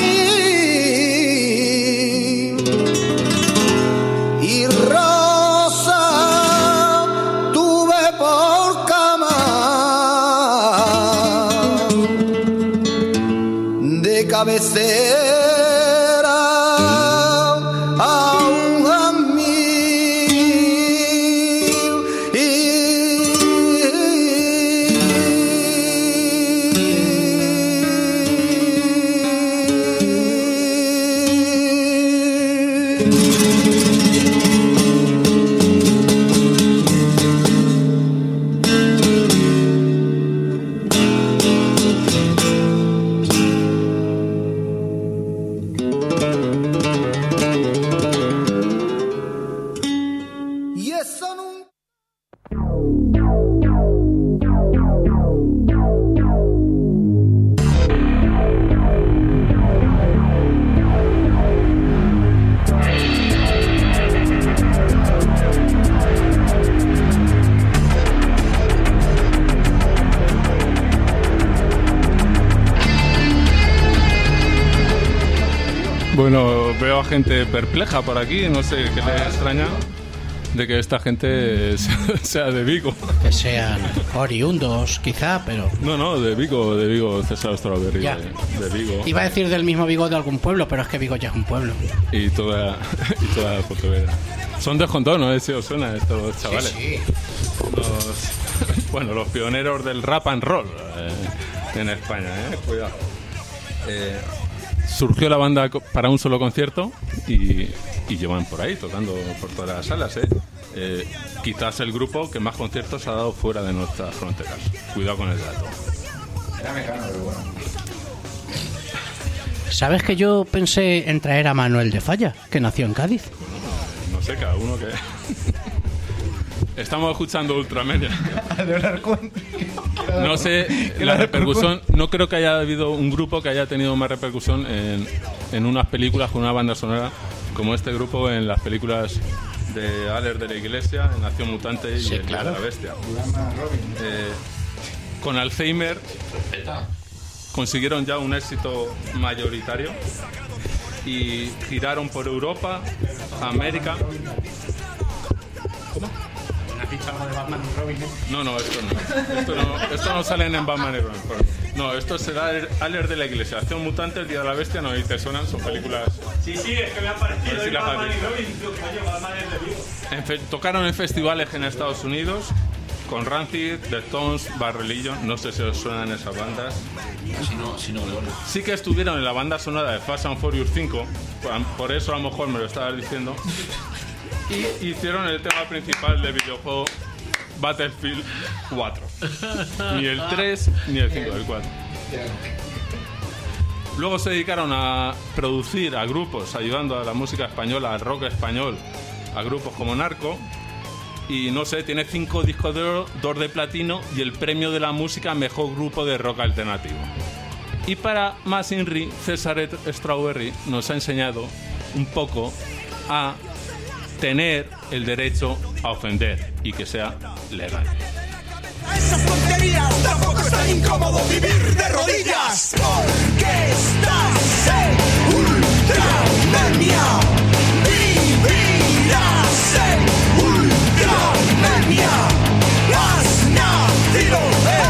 dormí, y rosa tuve por cama de cabecera a un Bueno, veo a gente perpleja por aquí, no sé qué le extraña de que esta gente sea de Vigo. Que sean oriundos, quizá, pero... No, no, de Vigo, de Vigo, César Strawberry, de, de Vigo. Iba a decir del mismo Vigo de algún pueblo, pero es que Vigo ya es un pueblo. Y toda, y toda Pontevedra. Son de Jontón, ¿no? Si os suena estos chavales. Sí, sí. Los, bueno, los pioneros del rap and roll eh, en España, ¿eh? Cuidado. Eh, surgió la banda para un solo concierto y, y llevan por ahí tocando por todas las salas, ¿eh? Eh, quizás el grupo que más conciertos ha dado fuera de nuestras fronteras. Cuidado con el dato. Era mexicano, pero bueno. ¿Sabes que yo pensé en traer a Manuel de Falla, que nació en Cádiz? No sé, cada uno que... Estamos escuchando Ultramedia. No sé, la repercusión... No creo que haya habido un grupo que haya tenido más repercusión en, en unas películas con una banda sonora como este grupo en las películas de Aller de la Iglesia, en Nación Mutante y sí, El claro. de la Bestia. Eh, con Alzheimer consiguieron ya un éxito mayoritario y giraron por Europa, América... ¿Cómo? ¿Has dicho algo de Batman y Robin? No, no, esto no. Esto no, esto no sale en Batman y Robin. No, esto será Aller de la Iglesia. Acción Mutante, El Día de la Bestia, no, y te suenan, son películas... Sí, sí, es que me ha parecido si de Batman y Robin, tío, coño, Batman es de Vigo. En fe- tocaron en festivales en Estados Unidos con Rancid, The Stones, Bad Religion. No sé si os suenan esas bandas. Si no, si no, Gregorio. Sí que estuvieron en la banda sonora de Fast and Furious cinco, por- por eso a lo mejor me lo estabas diciendo. Y hicieron el tema principal del videojuego Battlefield cuatro. Ni el tres ni el cinco, el cuatro. Luego se dedicaron a producir a grupos, ayudando a la música española, al rock español, a grupos como Narco. Y no sé, tiene cinco discos de oro, dos de platino y el premio de la música mejor grupo de rock alternativo. Y para más Inri, César Strawberry nos ha enseñado un poco a tener el derecho a ofender y que sea legal. Esas tonterías, tampoco es tan incómodo vivir de rodillas, porque estás en Ultramedia. Vivirás en Ultramedia. Has nacido en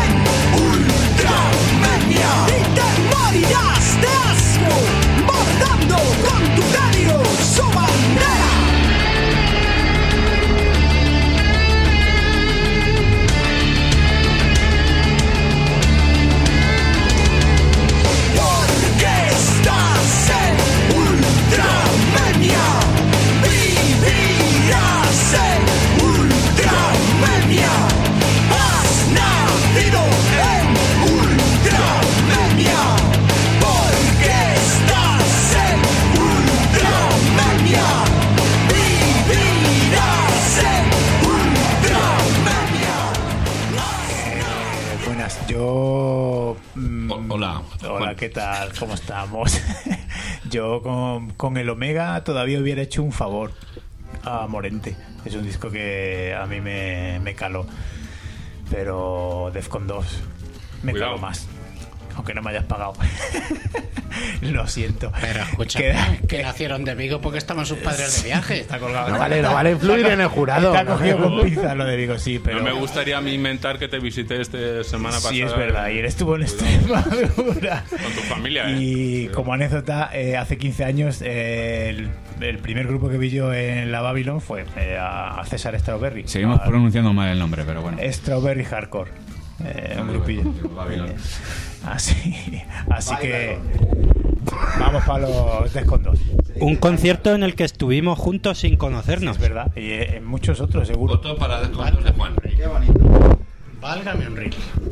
buenas. Yo... mm, O- hola. Hola, ¿qué tal? ¿Cómo estamos? Yo con, con el Omega todavía hubiera hecho un favor a Morente. Es un disco que a mí me, me caló. Pero Defcon dos me Cuidado. caló más. Aunque no me hayas pagado. Lo siento. Pero escucha, Que- que, nacieron de Vigo porque estaban sus padres de viaje. Está colgado. No vale, no vale influir en el jurado. Está no cogido vale. con pinzas lo de Vigo, sí, pero... No me gustaría a mí inventar que te visité esta semana pasada. Sí, es verdad. Y él estuvo en Extremadura. Con tu familia, ¿eh? Y como anécdota, eh, hace quince años eh, el, el primer grupo que vi yo en la Babylon fue eh, a César Strawberry. Seguimos A- pronunciando mal el nombre, pero bueno. Strawberry Hardcore. Eh, un grupillo. Eh, así así que vamos para los Defcon dos. Un concierto en el que estuvimos juntos sin conocernos. Es verdad. Y eh, en muchos otros, seguro. Voto para Defcon dos de Juan. Qué bonito. Válgame un reel.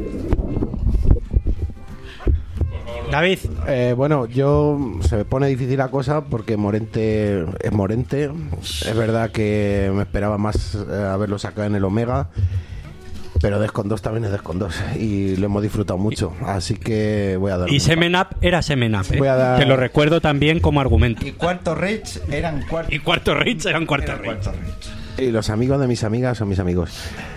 David, Eh, bueno, yo se me pone difícil la cosa porque Morente es Morente. Es verdad que me esperaba más eh, haberlo sacado en el Omega, pero Defcon dos también es Defcon dos y lo hemos disfrutado mucho. Así que voy a dar. y Semen Up era Semen Up, ¿eh? Voy a dar- Que lo recuerdo también como argumento. Y Cuarto Rage eran cuarto. Y Cuarto Rich eran Cuarto eran Rich. Cuarto Rage. Y los amigos de mis amigas son mis amigos.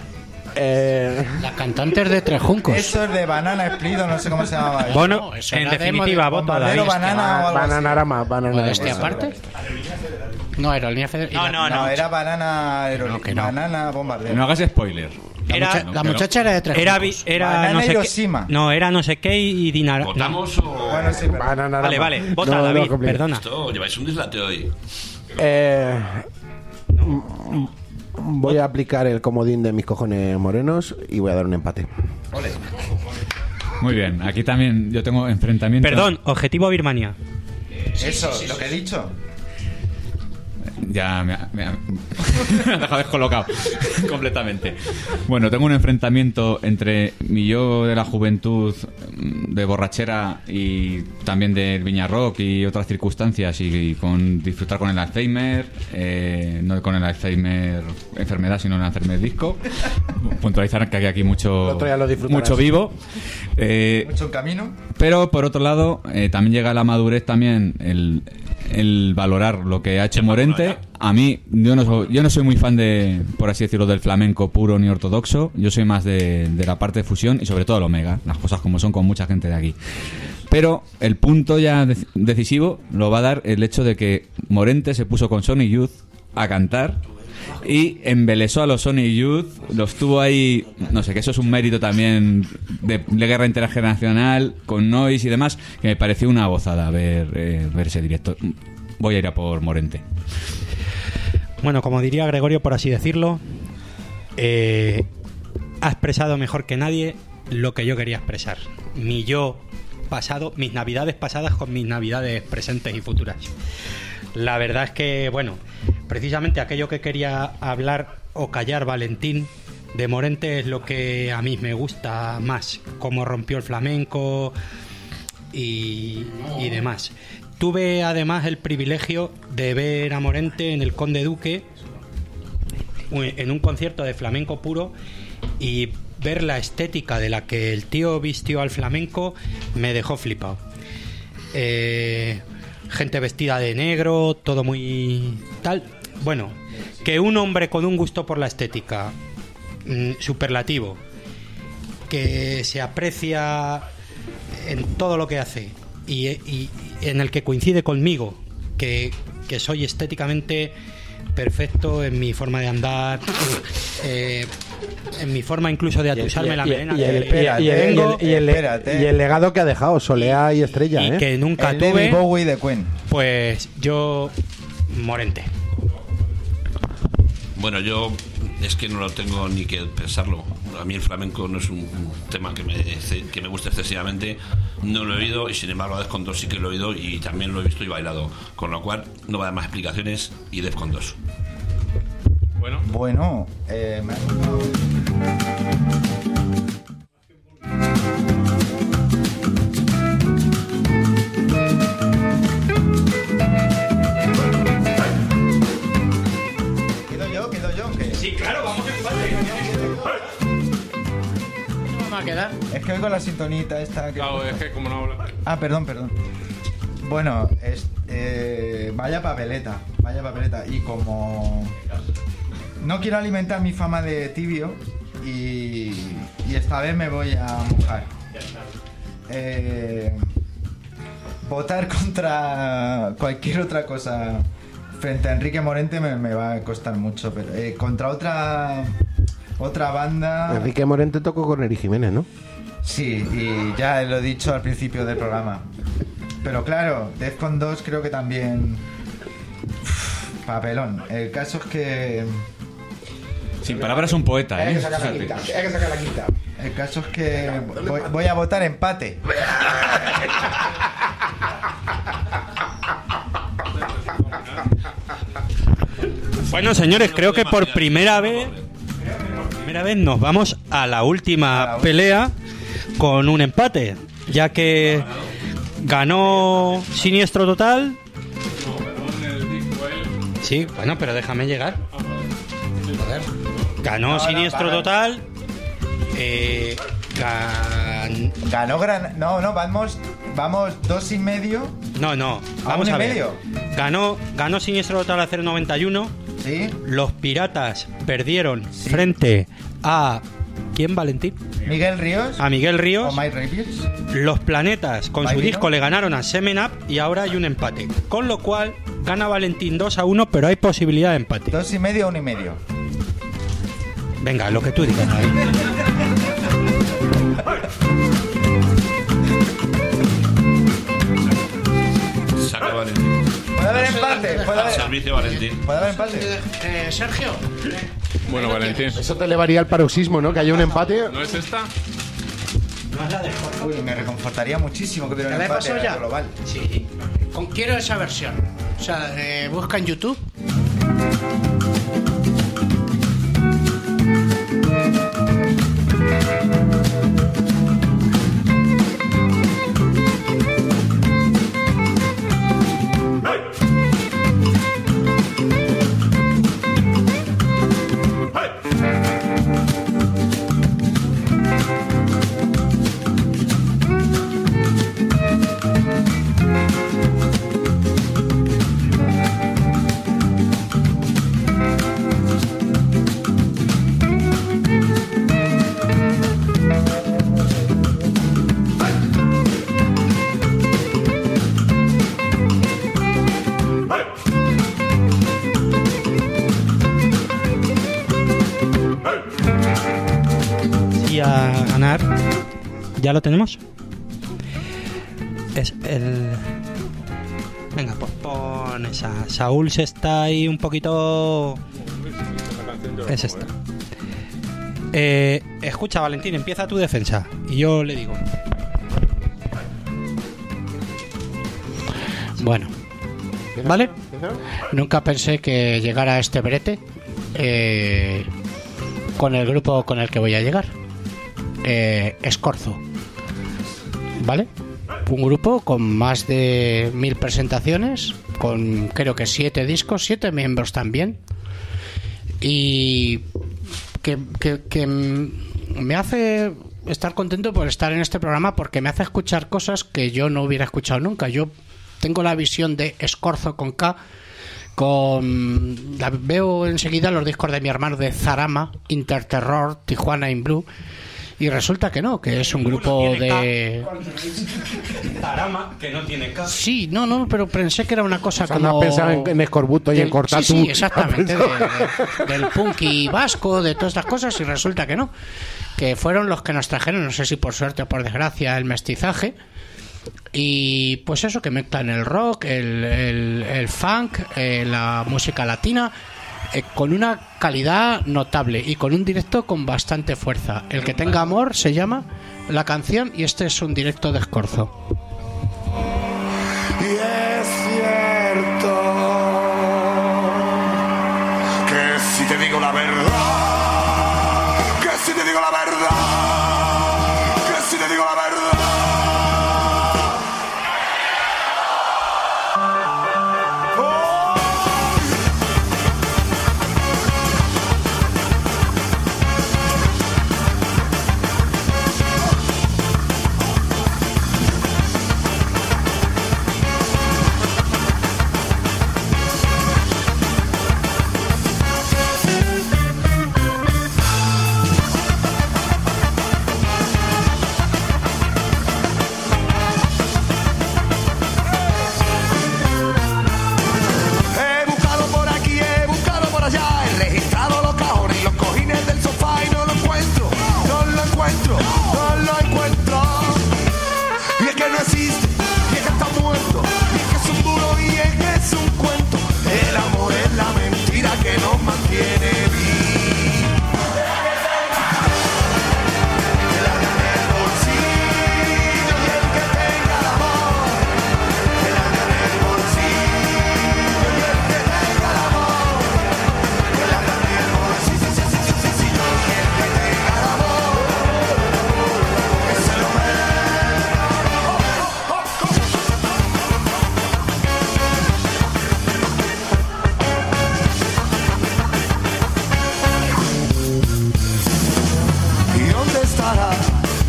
Eh, Las cantantes de Tres Juncos. Eso es de Banana Split, o no sé cómo se llamaba. eso. Bueno, No, eso en era de definitiva, Mod- voto a Bombardero David. Banana o algo así. Bananarama, ¿O de Bananarama. este aparte? No, Aerolínea Federal. No, no, No, era Banana Aerolínea. No, que no. Banana Bombardero. No hagas spoiler. La, Era- mucha- la pero- muchacha era de Tres Era, Juncos. vi- era Banana no sé Hiroshima. qué. No, era no sé qué y Dinara. ¿Votamos o...? Bueno, sí, pero... Bananarama. Vale, vale, vota No, no, David, complicado. perdona. Esto, lleváis un dislate hoy. Eh, mm, voy a aplicar el comodín de mis cojones morenos y voy a dar un empate. Ole. Muy bien, aquí también yo tengo enfrentamiento. Perdón, objetivo Birmania. Eso, lo que he dicho. Ya me ha, me ha- me ha dejado descolocado completamente. Bueno, tengo un enfrentamiento entre mi yo de la juventud, mm, de borrachera y también del Viña Rock y otras circunstancias, y, y con disfrutar con el Alzheimer, eh, no con el Alzheimer enfermedad, sino el Alzheimer disco. Puntualizar que hay aquí El mucho, otro ya lo disfrutarás. mucho vivo. Eh, Mucho en camino. pero por otro lado, eh, también llega la madurez también el, el valorar lo que ha hecho Morente. A mí, yo no, soy, yo no soy muy fan de, por así decirlo, del flamenco puro ni ortodoxo. Yo soy más de, de la parte de fusión y sobre todo el Omega, las cosas como son con mucha gente de aquí. Pero el punto ya de- decisivo lo va a dar el hecho de que Morente se puso con Sony Youth a cantar y embelesó a los Sony Youth, los tuvo ahí, no sé, que eso es un mérito también de, de guerra intergeneracional con Noise y demás, que me pareció una gozada ver, eh, ver ese directo. Voy a ir a por Morente. Bueno, como diría Gregorio, por así decirlo, eh, ha expresado mejor que nadie lo que yo quería expresar. Mi yo pasado, mis navidades pasadas con mis navidades presentes y futuras. La verdad es que, bueno, precisamente aquello que quería hablar o callar Valentín de Morente es lo que a mí me gusta más, cómo rompió el flamenco y, y demás. Tuve además el privilegio de ver a Morente en el Conde Duque en un concierto de flamenco puro y ver la estética de la que el tío vistió al flamenco me dejó flipado. Eh, gente vestida de negro, todo muy tal. Bueno, que un hombre con un gusto por la estética mm, superlativo, que se aprecia en todo lo que hace y, y en el que coincide conmigo, que, que soy estéticamente perfecto en mi forma de andar, eh, en mi forma incluso de atusarme la melena. y el, que y el- y el- y el- y el- espérate. y el legado que ha dejado, Soleá y Estrella, y ¿eh? que nunca El tuve, David Bowie de Queen. pues yo Morente. Bueno, yo es que no lo tengo ni que pensarlo. A mí el flamenco no es un, un tema que me, que me guste excesivamente. No lo he oído y sin embargo a Defcon dos sí que lo he oído y también lo he visto y bailado. Con lo cual no va a dar más explicaciones y Defcon dos. Bueno, Bueno, eh, me ha gustado. ¿Quedo yo? ¿Quedo yo? ¿Qué? Sí, claro, vamos a empate. va a quedar? Es que oigo la sintonita esta. Que... Claro, es que como no habla. Ah, perdón, perdón. Bueno, es, eh, vaya papeleta, vaya papeleta. Y como no quiero alimentar mi fama de tibio, y, y esta vez me voy a mojar. Eh, votar contra cualquier otra cosa frente a Enrique Morente me, me va a costar mucho, pero eh, contra otra otra banda... Enrique Morente tocó con Eri Jiménez, ¿no? Sí, y ya lo he dicho al principio del programa. Pero claro, Defcon dos creo que también... Uf, papelón. El caso es que... Sin palabras un poeta, ¿eh? Hay que sacar la quinta. Hay que sacar la quinta. El caso es que voy, voy a votar empate. Bueno, señores, creo que por primera vez, por primera vez nos vamos a la última pelea con un empate, ya que ganó Siniestro Total. Sí, bueno, pero déjame llegar. Joder. Ganó No, no, Siniestro para. Total. Eh, gan- Ganó Gran... No, no, vamos, vamos dos y medio. No, no, ¿A vamos uno y a ver. medio? Ganó, ganó Siniestro Total a cero coma noventa y uno. Sí. Los Piratas perdieron frente a... ¿Quién, Valentín? Miguel Ríos. A Miguel Ríos. O Mike Rapiers. Los Planetas con su Bailino. disco le ganaron a Semen Up y ahora hay un empate. Con lo cual gana Valentín dos a uno, pero hay posibilidad de empate. Dos y medio, uno y medio. Venga, lo que tú digas, David. Saca Valentín. Puede haber empate. Puede Al haber, servicio Valentín. puede haber empate. Eh, Sergio. Bueno, Valentín. Eso te elevaría al paroxismo, ¿no? Que haya un empate. ¿No es esta? No es la de Jorge. Uy, me reconfortaría muchísimo que hubiera ¿Te un la he empate pasado ya? global. Sí. Con, quiero esa versión. O sea, eh, busca en YouTube. Y a ganar. ¿Ya lo tenemos? Es el... Venga, pues pon esa. Saúl se está ahí un poquito... Es esta. Eh, escucha, Valentín, empieza tu defensa. Y yo le digo. Bueno. ¿Vale? Nunca pensé que llegara a este brete eh, con el grupo con el que voy a llegar. Eh, Escorzo. ¿Vale? Un grupo con más de mil presentaciones, con creo que siete discos, siete miembros también. Y que, que, que me hace estar contento por estar en este programa, porque me hace escuchar cosas que yo no hubiera escuchado nunca. Yo tengo la visión de Escorzo con K, con la, veo enseguida los discos de mi hermano de Zarama, Interterror, Tijuana in Blue, y resulta que no, que es un grupo de... Tarama, que no tiene K. Sí, no, no, pero pensé que era una cosa O sea, como... no has pensado en, en Escorbuto y del- en Cortatu. Sí, sí, exactamente, Has de- pensado- de- del punky vasco, de todas estas cosas, y resulta que no, que fueron los que nos trajeron, no sé si por suerte o por desgracia, el mestizaje. Y pues eso, que mezclan el rock, el, el, el funk, eh, la música latina, eh, con una calidad notable y con un directo con bastante fuerza. El que tenga amor se llama la canción, y este es un directo de Escorzo. Y es cierto que si te digo la verdad, que si te digo la verdad, que si te digo la verdad.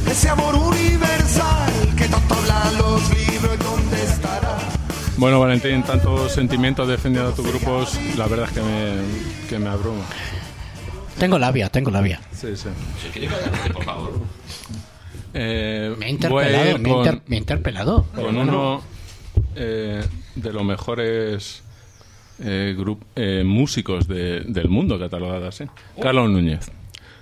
ese amor universal que tanto hablan los libros, ¿dónde estará? Bueno, Valentín, tantos sentimientos defendiendo a tus grupos, la verdad es que me, que me abruma. Tengo labia, tengo labia. Sí, sí. ¿Se quiere callar, por favor? Eh, Me ha interpelado, me ha con, inter- me ha interpelado. con uno eh, de los mejores eh, grup- eh, músicos de, del mundo, catalogado así. Carlos Núñez.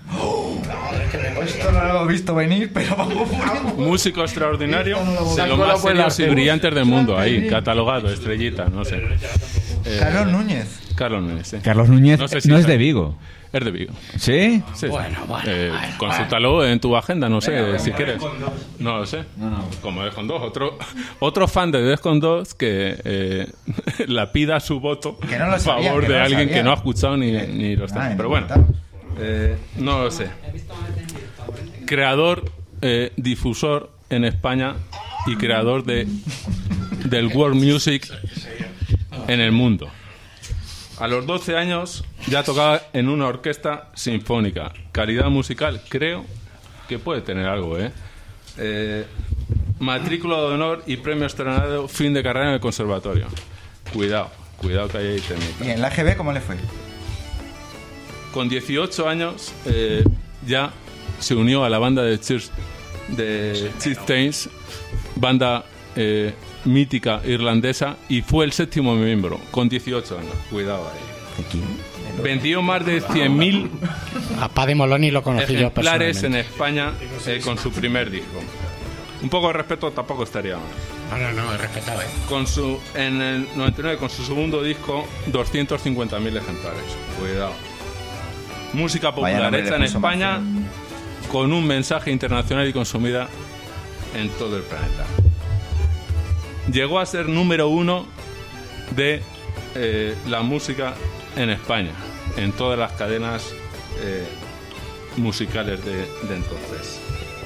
Esto no lo he visto venir, pero vamos por Músico extraordinario, no lo de los más serios y brillantes del mundo, ahí, catalogado, estrellita, no sé. Eh, Carlos Núñez. Carlos Núñez, sí. Carlos Núñez No no, sé si es sabe. de Vigo. Es de Vigo. ¿Sí? Sí, Bueno, bueno, Eh, bueno, consúltalo en tu agenda, no sé, Venga, venga, si quieres. Defcon dos. No lo sé. Como Defcon dos. Otro, otro fan de Defcon dos que eh, la pida su voto Que no lo a sabía, favor que de no lo alguien sabía. que no ha escuchado ni, ni los temas. Ay, Pero no, bueno, claro. eh, no lo sé. Creador, eh, difusor en España y creador de del world music en el mundo. A los doce años ya tocaba en una orquesta sinfónica. Calidad musical, creo que puede tener algo, ¿eh? Eh, matrícula de honor y premio extraordinario fin de carrera en el conservatorio. Cuidado, cuidado que hay ahí técnica. ¿Y en la A G B cómo le fue? Con dieciocho años eh, ya se unió a la banda de Church de Chieftains, banda eh, mítica irlandesa, y fue el séptimo miembro con dieciocho años. Cuidado ahí. Vendió más de cien mil A Paddy Moloney lo conocí yo ejemplares en personalmente. España eh, con su primer disco. Un poco de respeto tampoco estaría mal. No, no, no, he respetado, ¿eh? Con su, en el noventa y nueve, con su segundo disco, doscientos cincuenta mil ejemplares. Cuidado. Música Vaya popular nombre hecha le en puso España con un mensaje internacional y consumida en todo el planeta. Llegó a ser número uno de eh, la música en España, en todas las cadenas eh, musicales de, de entonces.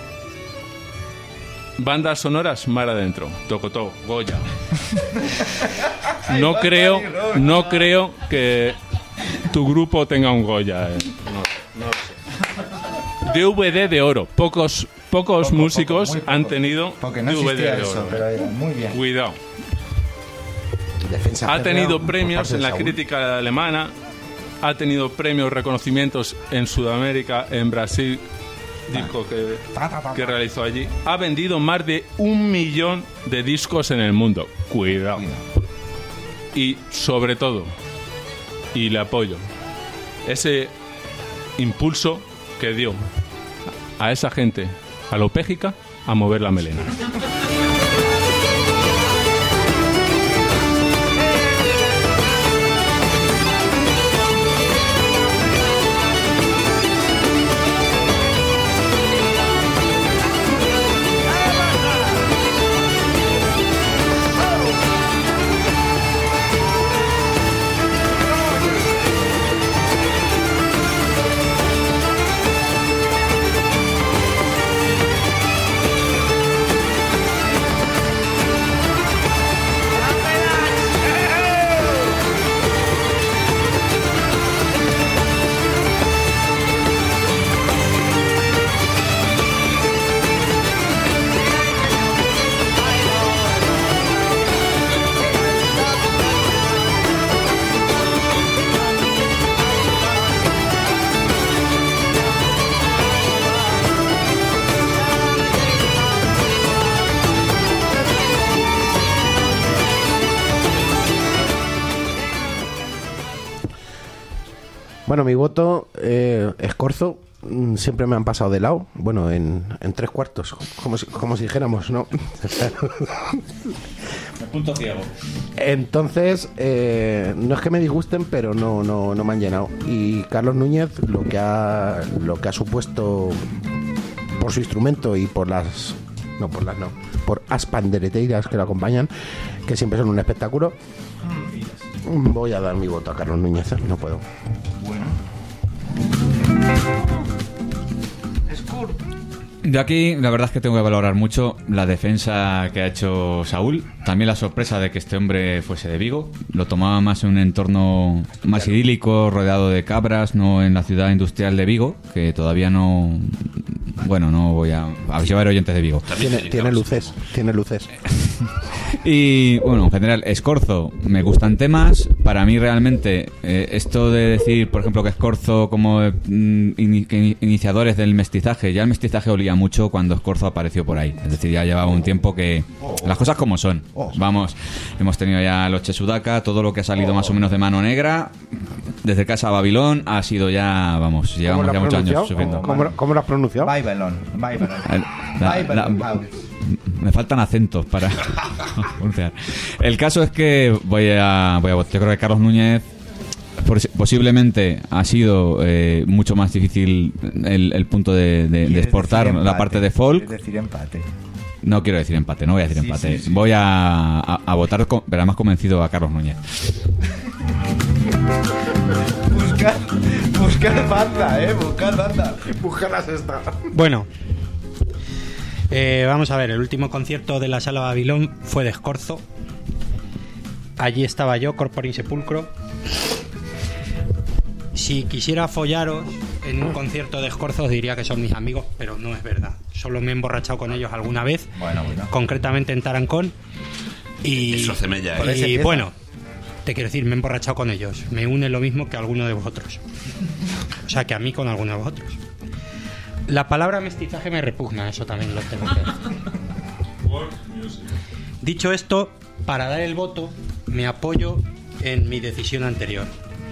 Bandas sonoras, mar adentro, Tocotó, Goya. No creo, no creo que tu grupo tenga un Goya. eh. No, no sé. D V D de oro. Pocos, pocos Poco, músicos poco, muy poco. han tenido Porque no D V D existía de eso, oro. pero era muy bien. Cuidado. Defensa Ha férrea tenido por premios parte en de la Saúl. crítica alemana, ha tenido premios, reconocimientos en Sudamérica, en Brasil, disco que, que realizó allí. Ha vendido más de un millón de discos en el mundo. Cuidado. Y sobre todo, y le apoyo, ese impulso que dio a esa gente alopégica a mover la melena. Bueno, mi voto, eh, Escorzo, mm, siempre me han pasado de lado. Bueno, en, en tres cuartos, como si, como si dijéramos, ¿no? Punto ciego. Entonces, eh, no es que me disgusten, pero no, no, no me han llenado. Y Carlos Núñez, lo que ha, lo que ha supuesto por su instrumento y por las, no por las no, por las pandereteiras que lo acompañan, que siempre son un espectáculo, voy a dar mi voto a Carlos Núñez, ¿eh? No puedo. Bueno. De aquí, la verdad es que tengo que valorar mucho la defensa que ha hecho Saúl. También la sorpresa de que este hombre fuese de Vigo. Lo tomaba más en un entorno más idílico, rodeado de cabras, no en la ciudad industrial de Vigo, que todavía no, Bueno, no voy a... A ver si va a haber oyentes de Vigo. Tiene, tiene luces, tiene luces. Y bueno, en general, Scorzo, me gustan temas. Para mí realmente, eh, esto de decir, por ejemplo, que Scorzo como eh, in- que iniciadores del mestizaje, ya el mestizaje olía mucho cuando Scorzo apareció por ahí. Es decir, ya llevaba un tiempo que... Las cosas como son. Vamos, hemos tenido ya los Chesudaka, todo lo que ha salido más o menos de Mano Negra, desde Casa Babilón, ha sido ya, vamos, llevamos ya muchos años sufriendo. ¿Cómo, cómo lo has pronunciado? Babylon, Babylon. La- la- me faltan acentos para pronunciar. El caso es que voy a, voy a votar. Yo creo que Carlos Núñez pos- posiblemente ha sido eh, mucho más difícil el, el punto de, de- de exportar decir la empate, parte de folk. quieres decir empate. No quiero decir empate, no voy a decir Sí, empate. sí, sí. Voy a, a, a votar, con, pero más convencido a Carlos Núñez. Buscar, buscar banda, eh, buscar banda. Buscar la sexta. Bueno, eh, vamos a ver, el último concierto de la Sala Babilón fue de Scorzo. Allí estaba yo, Corpore Insepulcro. Si quisiera follaros en un concierto de Scorzo, os diría que son mis amigos, pero no es verdad. Solo me he emborrachado con ellos alguna vez, Bueno, bueno. concretamente en Tarancón. Y, Eso hace mella, ¿eh? Por ahí se y empieza. bueno, te quiero decir, me he emborrachado con ellos. Me une lo mismo que alguno de vosotros. O sea, que a mí con alguno de vosotros. La palabra mestizaje me repugna, eso también lo tengo que decir. Dicho esto, para dar el voto, me apoyo en mi decisión anterior.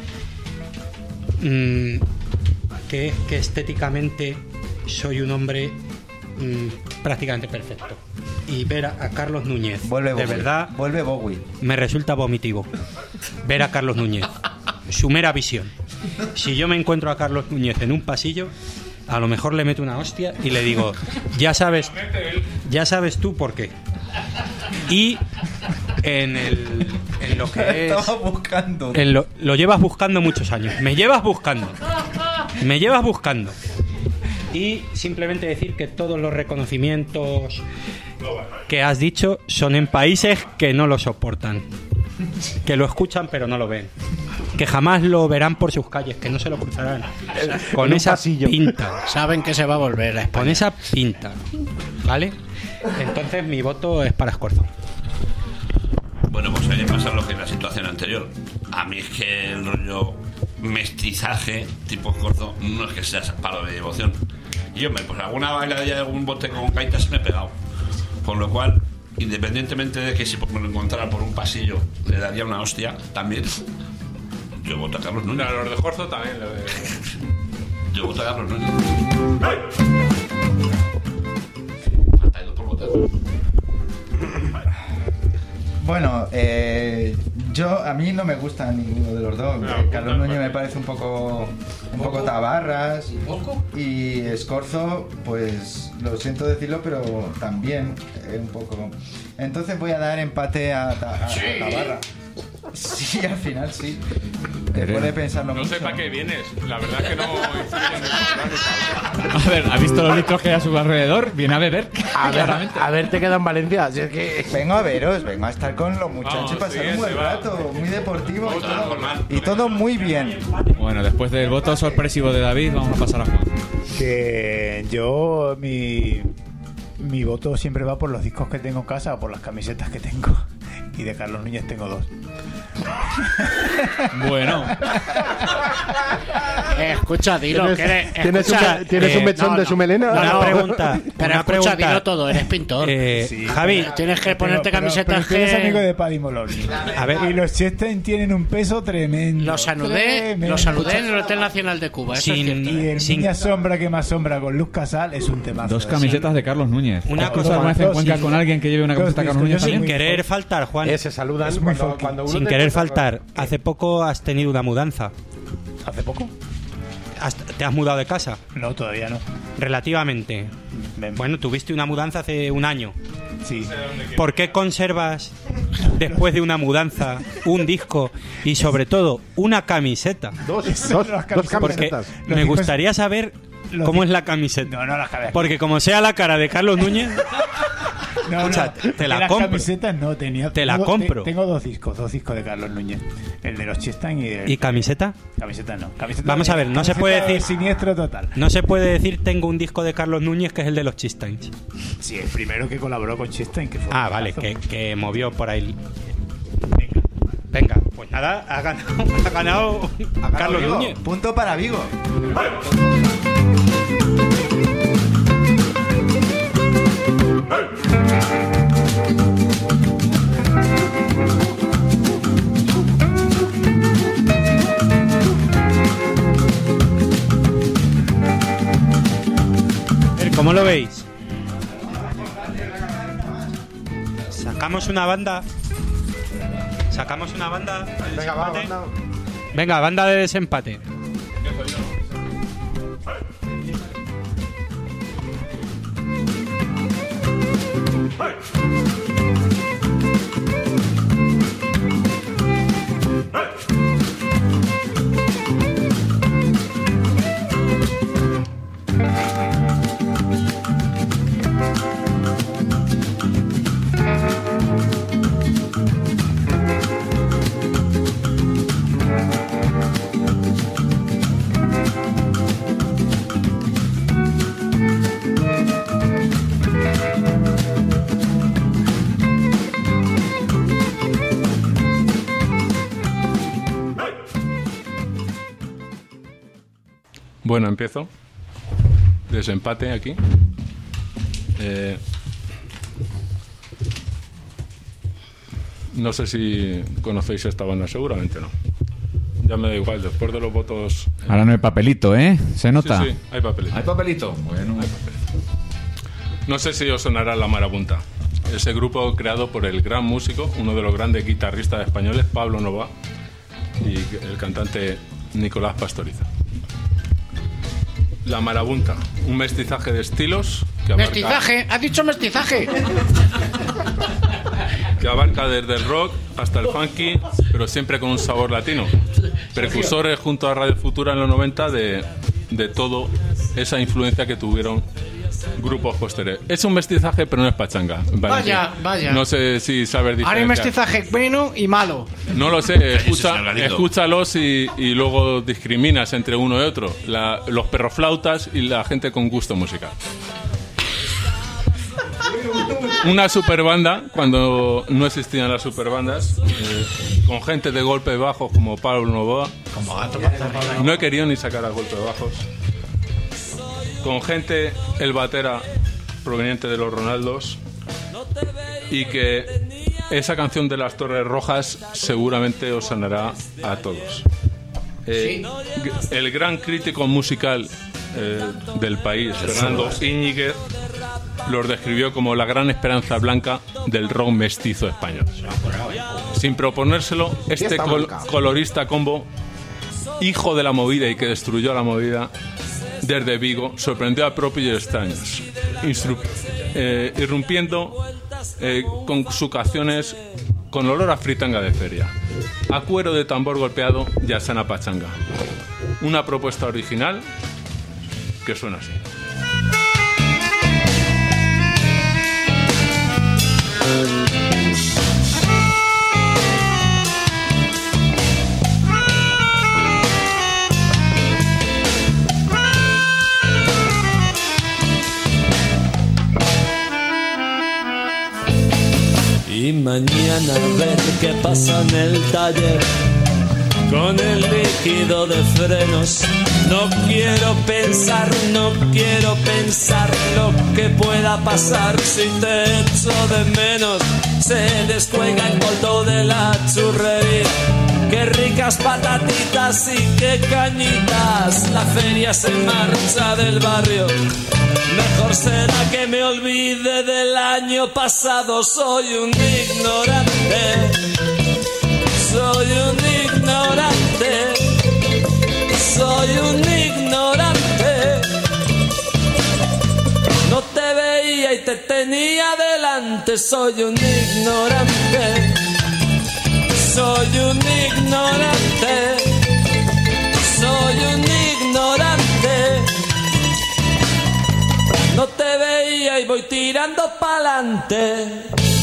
Mm, que es que estéticamente soy un hombre mm, prácticamente perfecto. Y ver a, a Carlos Núñez, Vuelve de Bowie. verdad, Vuelve Bowie. me resulta vomitivo. Ver a Carlos Núñez, su mera visión. Si yo me encuentro a Carlos Núñez en un pasillo, a lo mejor le meto una hostia y le digo, ya sabes, ya sabes tú por qué. Y en el en lo que es, Estaba buscando. en lo, lo llevas buscando muchos años. Me llevas buscando. Me llevas buscando. Y simplemente decir que todos los reconocimientos que has dicho son en países que no lo soportan, que lo escuchan pero no lo ven, que jamás lo verán por sus calles, que no se lo cruzarán con En un esa pasillo. pinta. Saben que se va a volver a España. Con esa pinta, ¿vale? Entonces mi voto es para Scorzo. Bueno, pues a mí me pasa lo que en la situación anterior. A mí es que el rollo mestizaje tipo Scorzo no es que sea palo de devoción. Y hombre, pues alguna bailadilla de algún bote con gaitas me he pegado. Con lo cual, independientemente de que si me lo encontrara por un pasillo le daría una hostia, también yo voto a Carlos Núñez. Claro, los de Jorzo también. Lo de... Yo voto a Carlos Núñez. Falta dos por votar. Bueno, eh, yo a mí no me gusta ninguno de los dos. No, Carlos no, Núñez no. me parece un poco un poco tabarras y Scorzo, pues lo siento decirlo, pero también eh, un poco. Entonces voy a dar empate a, Ta- a- a Tabarra. Sí, al final sí. Después de pensarlo No mucho. sé para qué vienes. La verdad es que no. A ver, ¿ha visto los litros que hay a su alrededor? Viene a beber. A ver, a ver, te queda en Valencia. Si es que... Vengo a veros, vengo a estar con los muchachos y Vamos, pasar sí, un buen se va. rato, muy deportivo y Vamos a todo, formar. y todo muy bien. Bueno, después del voto sorpresivo de David, vamos a pasar a Juan. Que yo, mi, mi voto siempre va por los discos que tengo en casa o por las camisetas que tengo. Y de Carlos Núñez tengo dos. Bueno. Eh, escucha, dilo. ¿Tienes- que eres, tienes escucha, un- tienes un mechón de su melena? Una No. pregunta. Pero una escucha, pregunta. dilo todo, eres pintor. Eh, Sí, Javi, Tienes que ponerte Pero- camisetas pero, pero tú eres que... amigo de Paddy Moloney. A ver. Y los Chester tienen un peso tremendo. Los saludé, Tremendo. los saludé en el Hotel Nacional de Cuba. Eso es Sin- cierto. Y el Sin- Niña Sombra que más sombra con Luz Casal es un temazo. Dos camisetas de Carlos Núñez. Una ¿Has cosa- cruzado alguna vez te dos, encuentras sí. con alguien que lleve una Dos camiseta de Carlos discos, Núñez yo soy sin también? muy querer folk. faltar, Juan. Eh, se saludan Es muy cuando, funky. cuando uno Sin te querer encuentra con- faltar. Hace poco has tenido una mudanza. ¿Hace poco? Has- ¿Te has mudado de casa? No, todavía no. Relativamente. Ven. Bueno, tuviste una mudanza hace un año. Sí. ¿Por qué conservas, después de una mudanza, un disco y sobre todo una camiseta? Dos, Eso dos, no las dos camisetas. Porque camisetas. Los me discos- gustaría saber los cómo di- es la camiseta. No, no las cabezas. Porque como sea la cara de Carlos Núñez, No, Escucha, no, te la las compro. camisetas no tenía. Te la tengo- compro. te- tengo dos discos, dos discos de Carlos Núñez. El de los Chestain y el. ¿Y camiseta? Camiseta no. Camiseta Vamos a ver, no se camiseta puede de decir- Siniestro total. No se puede decir tengo un disco de Carlos Núñez que es el de los Chistains. Sí, el primero que colaboró con Chestain, que fue. Ah, un vale, pedazo. que, que movió por ahí. Venga, venga, pues nada, ha ganado, ha ganado Carlos Vigo. Núñez. Punto para Vigo. A ver, ¿cómo lo veis? Sacamos una banda. Sacamos una banda. de Venga, va, desempate. banda. Venga, banda de desempate. Bueno, empiezo. Desempate aquí. Eh, no sé si conocéis esta banda, seguramente no. Ya me da igual, después de los votos... Ahora no hay papelito, ¿eh? ¿Se nota? Sí, sí, hay papelito. ¿Hay papelito? Bueno. Hay papelito. No sé si os sonará La Marabunta. Ese grupo creado por el gran músico, uno de los grandes guitarristas españoles, Pablo Nova, y el cantante Nicolás Pastoriza. La Marabunta, un mestizaje de estilos que abarca, Mestizaje, has dicho mestizaje. que abarca desde el rock hasta el funky, pero siempre con un sabor latino. Precursores junto a Radio Futura en los noventa de, de todo esa influencia que tuvieron grupos posteriores. Es un mestizaje, pero no es pachanga. Vaya, vaya. No sé si sabes Ahora hay diferenciar. mestizaje bueno y malo. No lo sé, escucha, señor Galindo. escúchalos y, y luego discriminas entre uno y otro. La- los perroflautas y la gente con gusto musical. Una superbanda, cuando no existían las superbandas, eh, con gente de golpes bajos como Pablo Novoa. No he querido ni sacar a golpes bajos. Con gente, el batera proveniente de los Ronaldos. Y que esa canción de las Torres Rojas seguramente os sonará a todos. Eh, g- el gran crítico musical eh, del país, Fernando Íñiguez, los describió como la gran esperanza blanca del rock mestizo español. Sin proponérselo, este Fiesta col- blanca. colorista combo, hijo de la movida y que destruyó la movida desde Vigo, sorprendió a propios y extraños, instru- eh, irrumpiendo eh, con sus canciones con olor a fritanga de feria, a cuero de tambor golpeado y a sana pachanga. Una propuesta original que suena así. Y mañana ver qué pasa en el taller con el líquido de frenos. No quiero pensar, no quiero pensar lo que pueda pasar si te echo de menos. Se descuelga el coldo de la churrería. Qué ricas patatitas y qué cañitas. La feria se marcha del barrio. Mejor será que me olvide del año pasado. Soy un ignorante. Soy un ignorante. Soy un ignorante. No te veía y te tenía delante. Soy un ignorante. Soy un ignorante. Soy un ignorante. No te veía y ahí voy tirando pa'lante.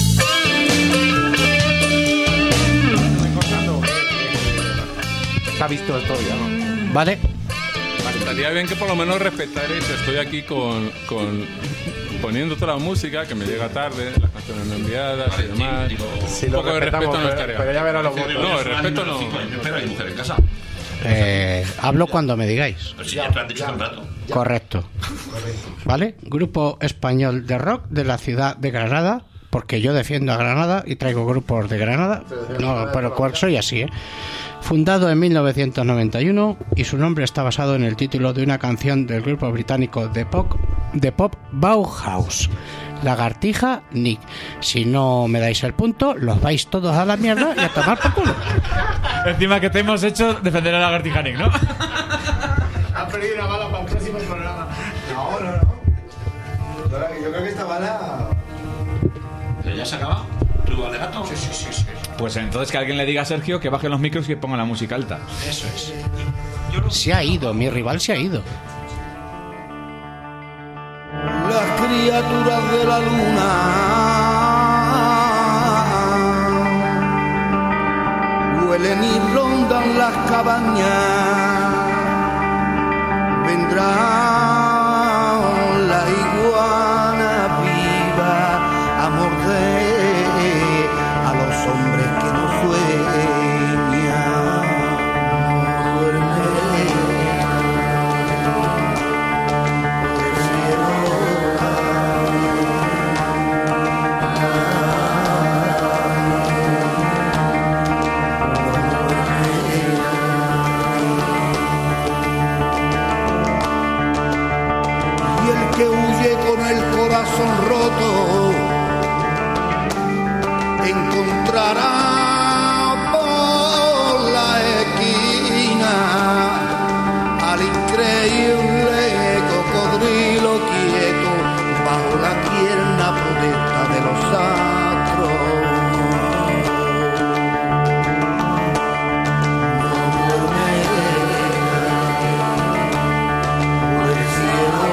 Está visto esto ya, ¿no? Vale. Estaría bien que por lo menos respetaréis. Estoy aquí con, con poniendo toda la música que me llega tarde, las canciones no enviadas y demás. Sí, un lo poco de respeto respetamos, no pero- estaría. pero ya verás los votos. No, el respeto no. Pero hay mujer en casa. Eh, hablo cuando me digáis. Pero si ya te lo han dicho hace un rato. Correcto. ¿Vale? Grupo español de rock de la ciudad de Granada, porque yo defiendo a Granada y traigo grupos de Granada. No, pero cual soy así, ¿eh? Fundado en mil novecientos noventa y uno y su nombre está basado en el título de una canción del grupo británico de pop, de pop Bauhaus, Lagartija Nick. Si no me dais el punto, los vais todos a la mierda y a tomar por culo. Encima que te hemos hecho defender a Lagartija Nick, ¿no? Ha perdido una bala para el próximo programa. No, no, no. Yo creo que esta bala. ¿Pero ya se acaba? ¿Tu alegato? Sí, sí, sí, sí. Pues entonces que alguien le diga a Sergio que baje los micros y que ponga la música alta. Eso es. Se ha ido, mi rival se ha ido. Las criaturas de la luna huelen y rondan las cabañas. Vendrá la iguana viva a morder a los hombres que no sueñan. Y el que huye con el corazón roto encontrará por la esquina al increíble cocodrilo quieto bajo la tierna protesta de los astros. No duerme por el cielo.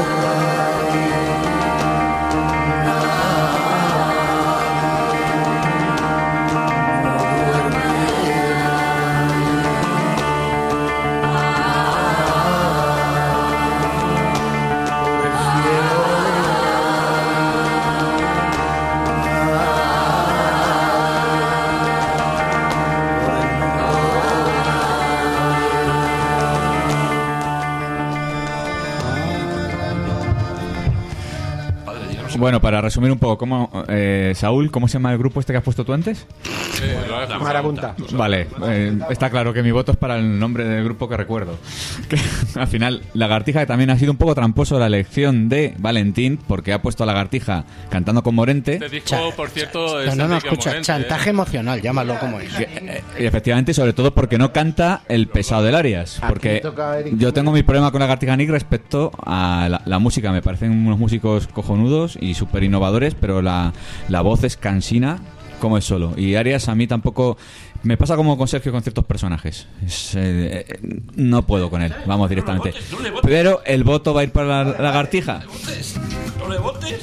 Bueno, para resumir un poco, ¿cómo, eh, Saúl, ¿cómo se llama el grupo este que has puesto tú antes? Marabunta. Vale, eh, está claro que mi voto es para el nombre del grupo que recuerdo. Que, al final, Lagartija, que también ha sido un poco tramposo la elección de Valentín, porque ha puesto a Lagartija cantando con Morente. Este disco, por cierto, es No, no, no, Enrique escucha, Morente, chantaje ¿eh? emocional, llámalo como es. Y efectivamente, sobre todo porque no canta el pesado del Arias. Porque toca Eric yo tengo mi problema con Lagartija Nick respecto a la, la música. Me parecen unos músicos cojonudos y súper innovadores, pero la, la voz es cansina como es solo. Y Arias a mí tampoco... Me pasa como con Sergio con ciertos personajes. Es, eh, eh, no puedo con él, vamos directamente. No le votes. Pero el voto va a ir para la Lagartija. ¿No le votes?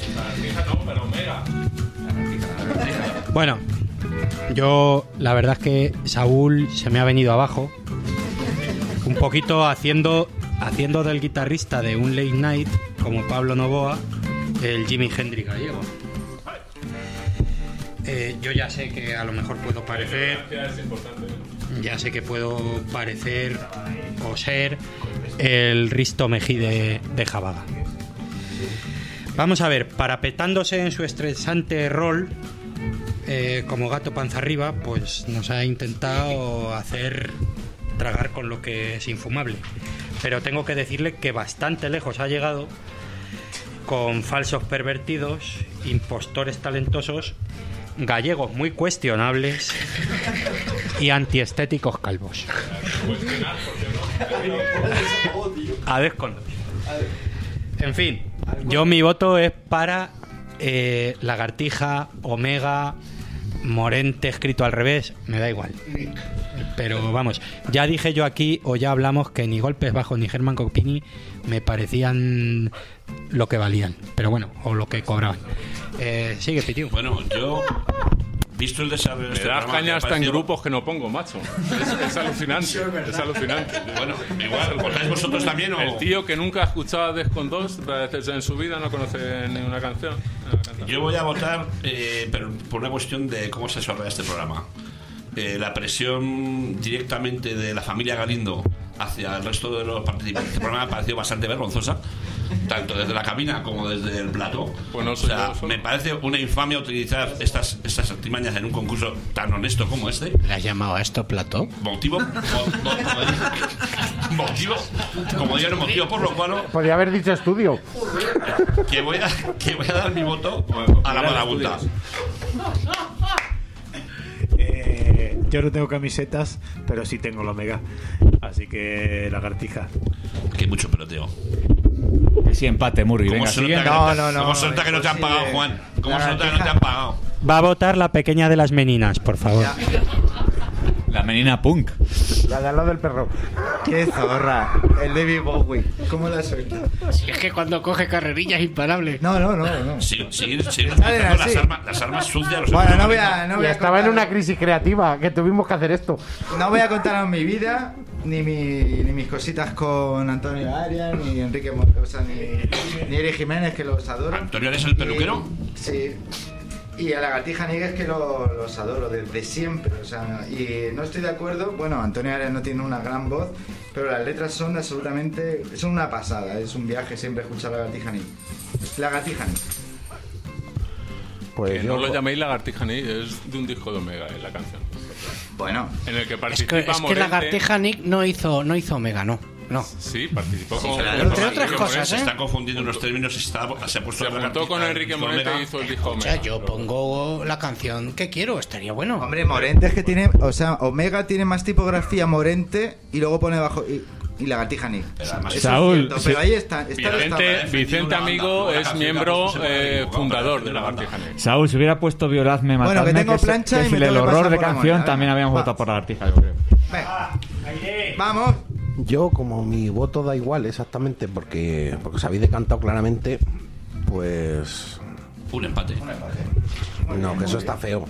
Bueno, yo la verdad es que Saúl se me ha venido abajo. Un poquito haciendo, haciendo del guitarrista de un late night, como Pablo Novoa, el Jimi Hendrix gallego. Eh, yo ya sé que a lo mejor puedo parecer, ya sé que puedo parecer o ser el Risto Mejide de Javaga. Vamos a ver, parapetándose en su estresante rol eh, como gato panza arriba, pues nos ha intentado hacer tragar con lo que es infumable. Pero tengo que decirle que bastante lejos ha llegado con falsos pervertidos, impostores talentosos, gallegos muy cuestionables y antiestéticos calvos. A desconocer. En fin, yo mi voto es para eh, Lagartija, Omega, Morente escrito al revés, me da igual. Pero vamos, ya dije yo aquí, o ya hablamos, que ni Golpes Bajos ni Germán Copini me parecían lo que valían. Pero bueno, o lo que cobraban. Eh, sigue, Pitiu. Bueno, yo... Visto el desarrollo de Me este das programa, caña me hasta en pareció- grupos que no pongo, macho. Es, es alucinante. Es alucinante. Bueno, igual, ¿votáis vosotros también o...? El tío que nunca ha escuchado a Defcon dos en su vida no conoce ni una canción. Una canción. Yo voy a votar, eh, pero por una cuestión de cómo se desarrolla este programa. Eh, la presión directamente de la familia Galindo hacia el resto de los participantes del programa me ha parecido bastante vergonzosa, tanto desde la cabina como desde el plató. Pues no O soy sea, yo solo. me parece una infamia utilizar estas, estas artimañas en un concurso tan honesto como este. ¿Le has llamado a esto plató? Motivo, mo- mo- mo- motivo, como digo, motivo por lo cual Podría haber dicho estudio. que voy a, que voy a dar mi voto a la marabunta. Eh, yo no tengo camisetas, pero sí tengo la Omega. Así que lagartija. Que mucho peloteo. Que sí, empate, Murri. ¿Cómo Venga, se nota siguiente. que no, no, no, ¿Cómo se nota que no te han pagado, Juan? ¿Cómo se nota que no te han pagado? Va a votar la pequeña de las meninas, por favor. La menina punk. La de al lado del perro. ¡Qué zorra! El David Bowie. ¿Cómo la suelta? Si es que cuando coge carrerillas imparables. No, no, no, no. Sí, seguir, seguir Salen utilizando las así. armas, las armas sucias. Los Bueno, no voy hermanos. a, no Y voy a estaba en contar- una crisis creativa, que tuvimos que hacer esto. No voy a contaros mi vida, ni, mi, ni mis cositas con Antonio Arias, ni Enrique Mo- o sea, ni, ni Eri Jiménez, que los adoro. ¿Antonio Arias el peluquero? Y- sí. Y a la Gatija Níguez, que lo- los adoro desde siempre. O sea, y no estoy de acuerdo. Bueno, Antonio Arias no tiene una gran voz, pero las letras son absolutamente. Son una pasada. Es un viaje siempre escuchar a la Gatija Níguez. La Gatija Níguez. Pues Que yo, no lo llaméis Lagartija ni es de un disco de Omega en la canción. Bueno, en el que Es participa que, es que Morente. Lagartija Nick no hizo, no hizo Omega, no. No. Sí, participó Sí, con, claro, con entre Enrique otras Morente. cosas, Se están confundiendo unos términos y se, está, se ha puesto Se juntó con Enrique Morente y hizo el disco O Omega. sea, yo pongo la canción que quiero, estaría bueno. Hombre, Morente es que tiene. O sea, Omega tiene más tipografía Morente y luego pone abajo. Y, y Lagartija Nick. Eso es Saúl, cierto, sí. pero ahí está. está Vicente, está- Vicente Amigo es miembro eh, fundador de Lagartija Negra. Saúl, si hubiera puesto Violadme, Bueno, Matadme, que tengo es- plancha que y es me el tengo que horror pasar de por la canción, mano, también ¿eh? habíamos Va. votado por la Lagartija, yo creo. Venga. Vamos. yo, como mi voto da igual exactamente, porque, porque os habéis decantado claramente, pues. Un empate. No, que eso está feo.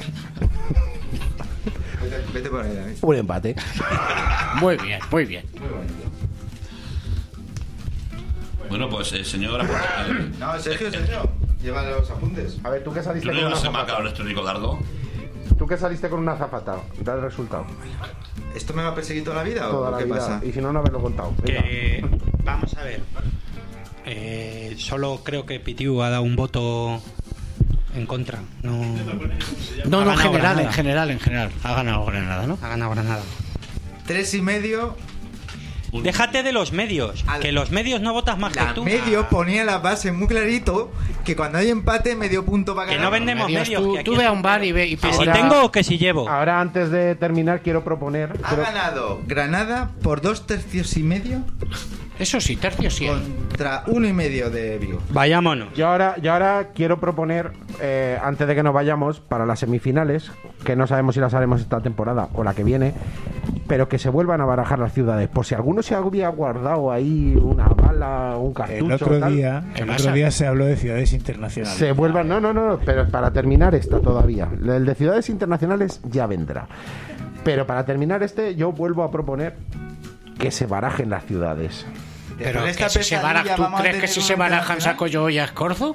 Vete, vete por ahí, David. Un empate. Muy bien, muy bien. Bueno, pues eh, señor eh, No, Sergio, Sergio. Lleva los apuntes. A ver, tú que saliste ¿tú no con una llevas el zafata. marcador electrónico Dardo? Tú que saliste con una zafata. Da el resultado. ¿Esto me va a perseguir toda la vida Toda o la qué vida. pasa? Y si no, no haberlo contado. Venga. Que, vamos a ver. Eh, solo creo que Pitiu ha dado un voto en contra. No, No, Ha no, en ganado general, Granada. en general, en general. Ha ganado Granada, ¿no? Ha ganado Granada. Tres y medio. Déjate de los medios. Que los medios no votas más La que tú. medio ponía la base muy clarito que cuando hay empate, medio punto para Que ganar. no vendemos medios. Tú, que aquí tú ve es- a un bar y ve. Y Que pide- si tengo o que si llevo. Ahora, antes de terminar, quiero proponer. Ha quiero- ganado Granada por dos tercios y medio Eso sí, tercio sí. contra uno y medio de Vigo. Vayámonos. Yo ahora, yo ahora quiero proponer, eh, antes de que nos vayamos, para las semifinales, que no sabemos si las haremos esta temporada o la que viene, pero que se vuelvan a barajar las ciudades. Por si alguno se había guardado ahí una bala, un cartucho. El otro tal, día, ¿qué el pasa? otro día se habló de ciudades internacionales. Se vuelvan, no, no, no, pero para terminar esta todavía. El de ciudades internacionales ya vendrá. Pero para terminar este, yo vuelvo a proponer que se barajen las ciudades. Pero Después de que esta si se pesadilla, baraja, ¿tú vamos a crees que tener si una se barajan internacional? saco yo ya escorzo?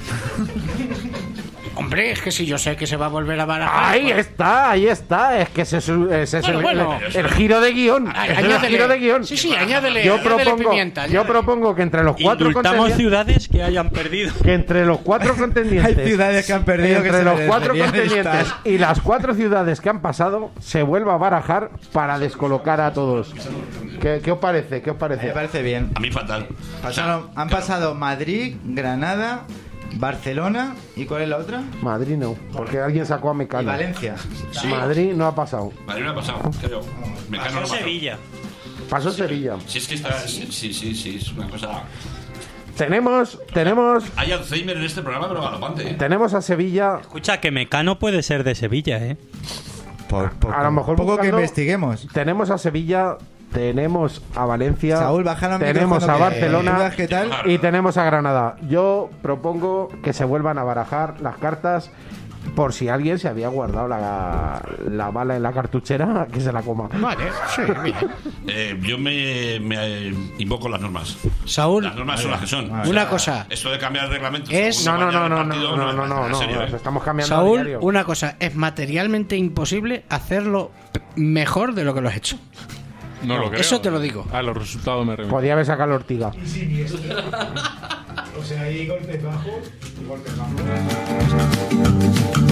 Hombre, es que si yo sé que se va a volver a barajar. Ahí pues- está, ahí está. Es que ese, es el- ese es Bueno, el, bueno. el- el giro de guión. Ay, Ese es el añádele. giro de guión. Sí, sí, añádele, Yo añádele propongo, pimienta, yo añádele. propongo que entre los cuatro Indultamos contendientes, ciudades que hayan perdido. que entre los cuatro contendientes, Hay ciudades que han perdido que entre se los les cuatro deberían contendientes estar. y las cuatro ciudades que han pasado se vuelva a barajar para descolocar a todos. ¿Qué, qué os parece? ¿Qué os parece? Me parece bien. A mí fatal. Pasaron- han pasado Madrid, Granada, Barcelona y ¿cuál es la otra? Madrid no, porque alguien sacó a Y Mecano. Valencia. Madrid no ha pasado. Madrid me ha pasado, creo. Me Pasó Sevilla. Pasó Sevilla. Si es que está. Sí, sí, sí, sí, es una cosa. Tenemos, tenemos, Hay Alzheimer en este programa, pero galopante. tenemos a Sevilla. Escucha, que Mecano puede ser de Sevilla, ¿eh? Por, por- A lo mejor poco que buscando- investiguemos. Tenemos a Sevilla, tenemos a Valencia, Saúl, baja el tenemos a micrófono que- Barcelona ¿qué tal? y tenemos a Granada. Yo propongo que se vuelvan a barajar las cartas por si alguien se había guardado la, la bala en la cartuchera, que se la coma. Vale, sí, bien. Eh, yo me, me eh, invoco las normas. Saúl, Las normas son las que son. Una O sea, cosa. Esto de cambiar el reglamento. Es- según No, la no, mañana no, del no, partido, no, no, no, en no, serio, no, ¿eh? nos estamos cambiando a Saúl, diario. una cosa, es materialmente imposible hacerlo p- mejor de lo que lo has hecho. No lo creo. Eso te lo digo. A los resultados me remito. Podía haber sacado la Ortiga. Y siniestro. O sea, hay golpes bajos y golpes bajos.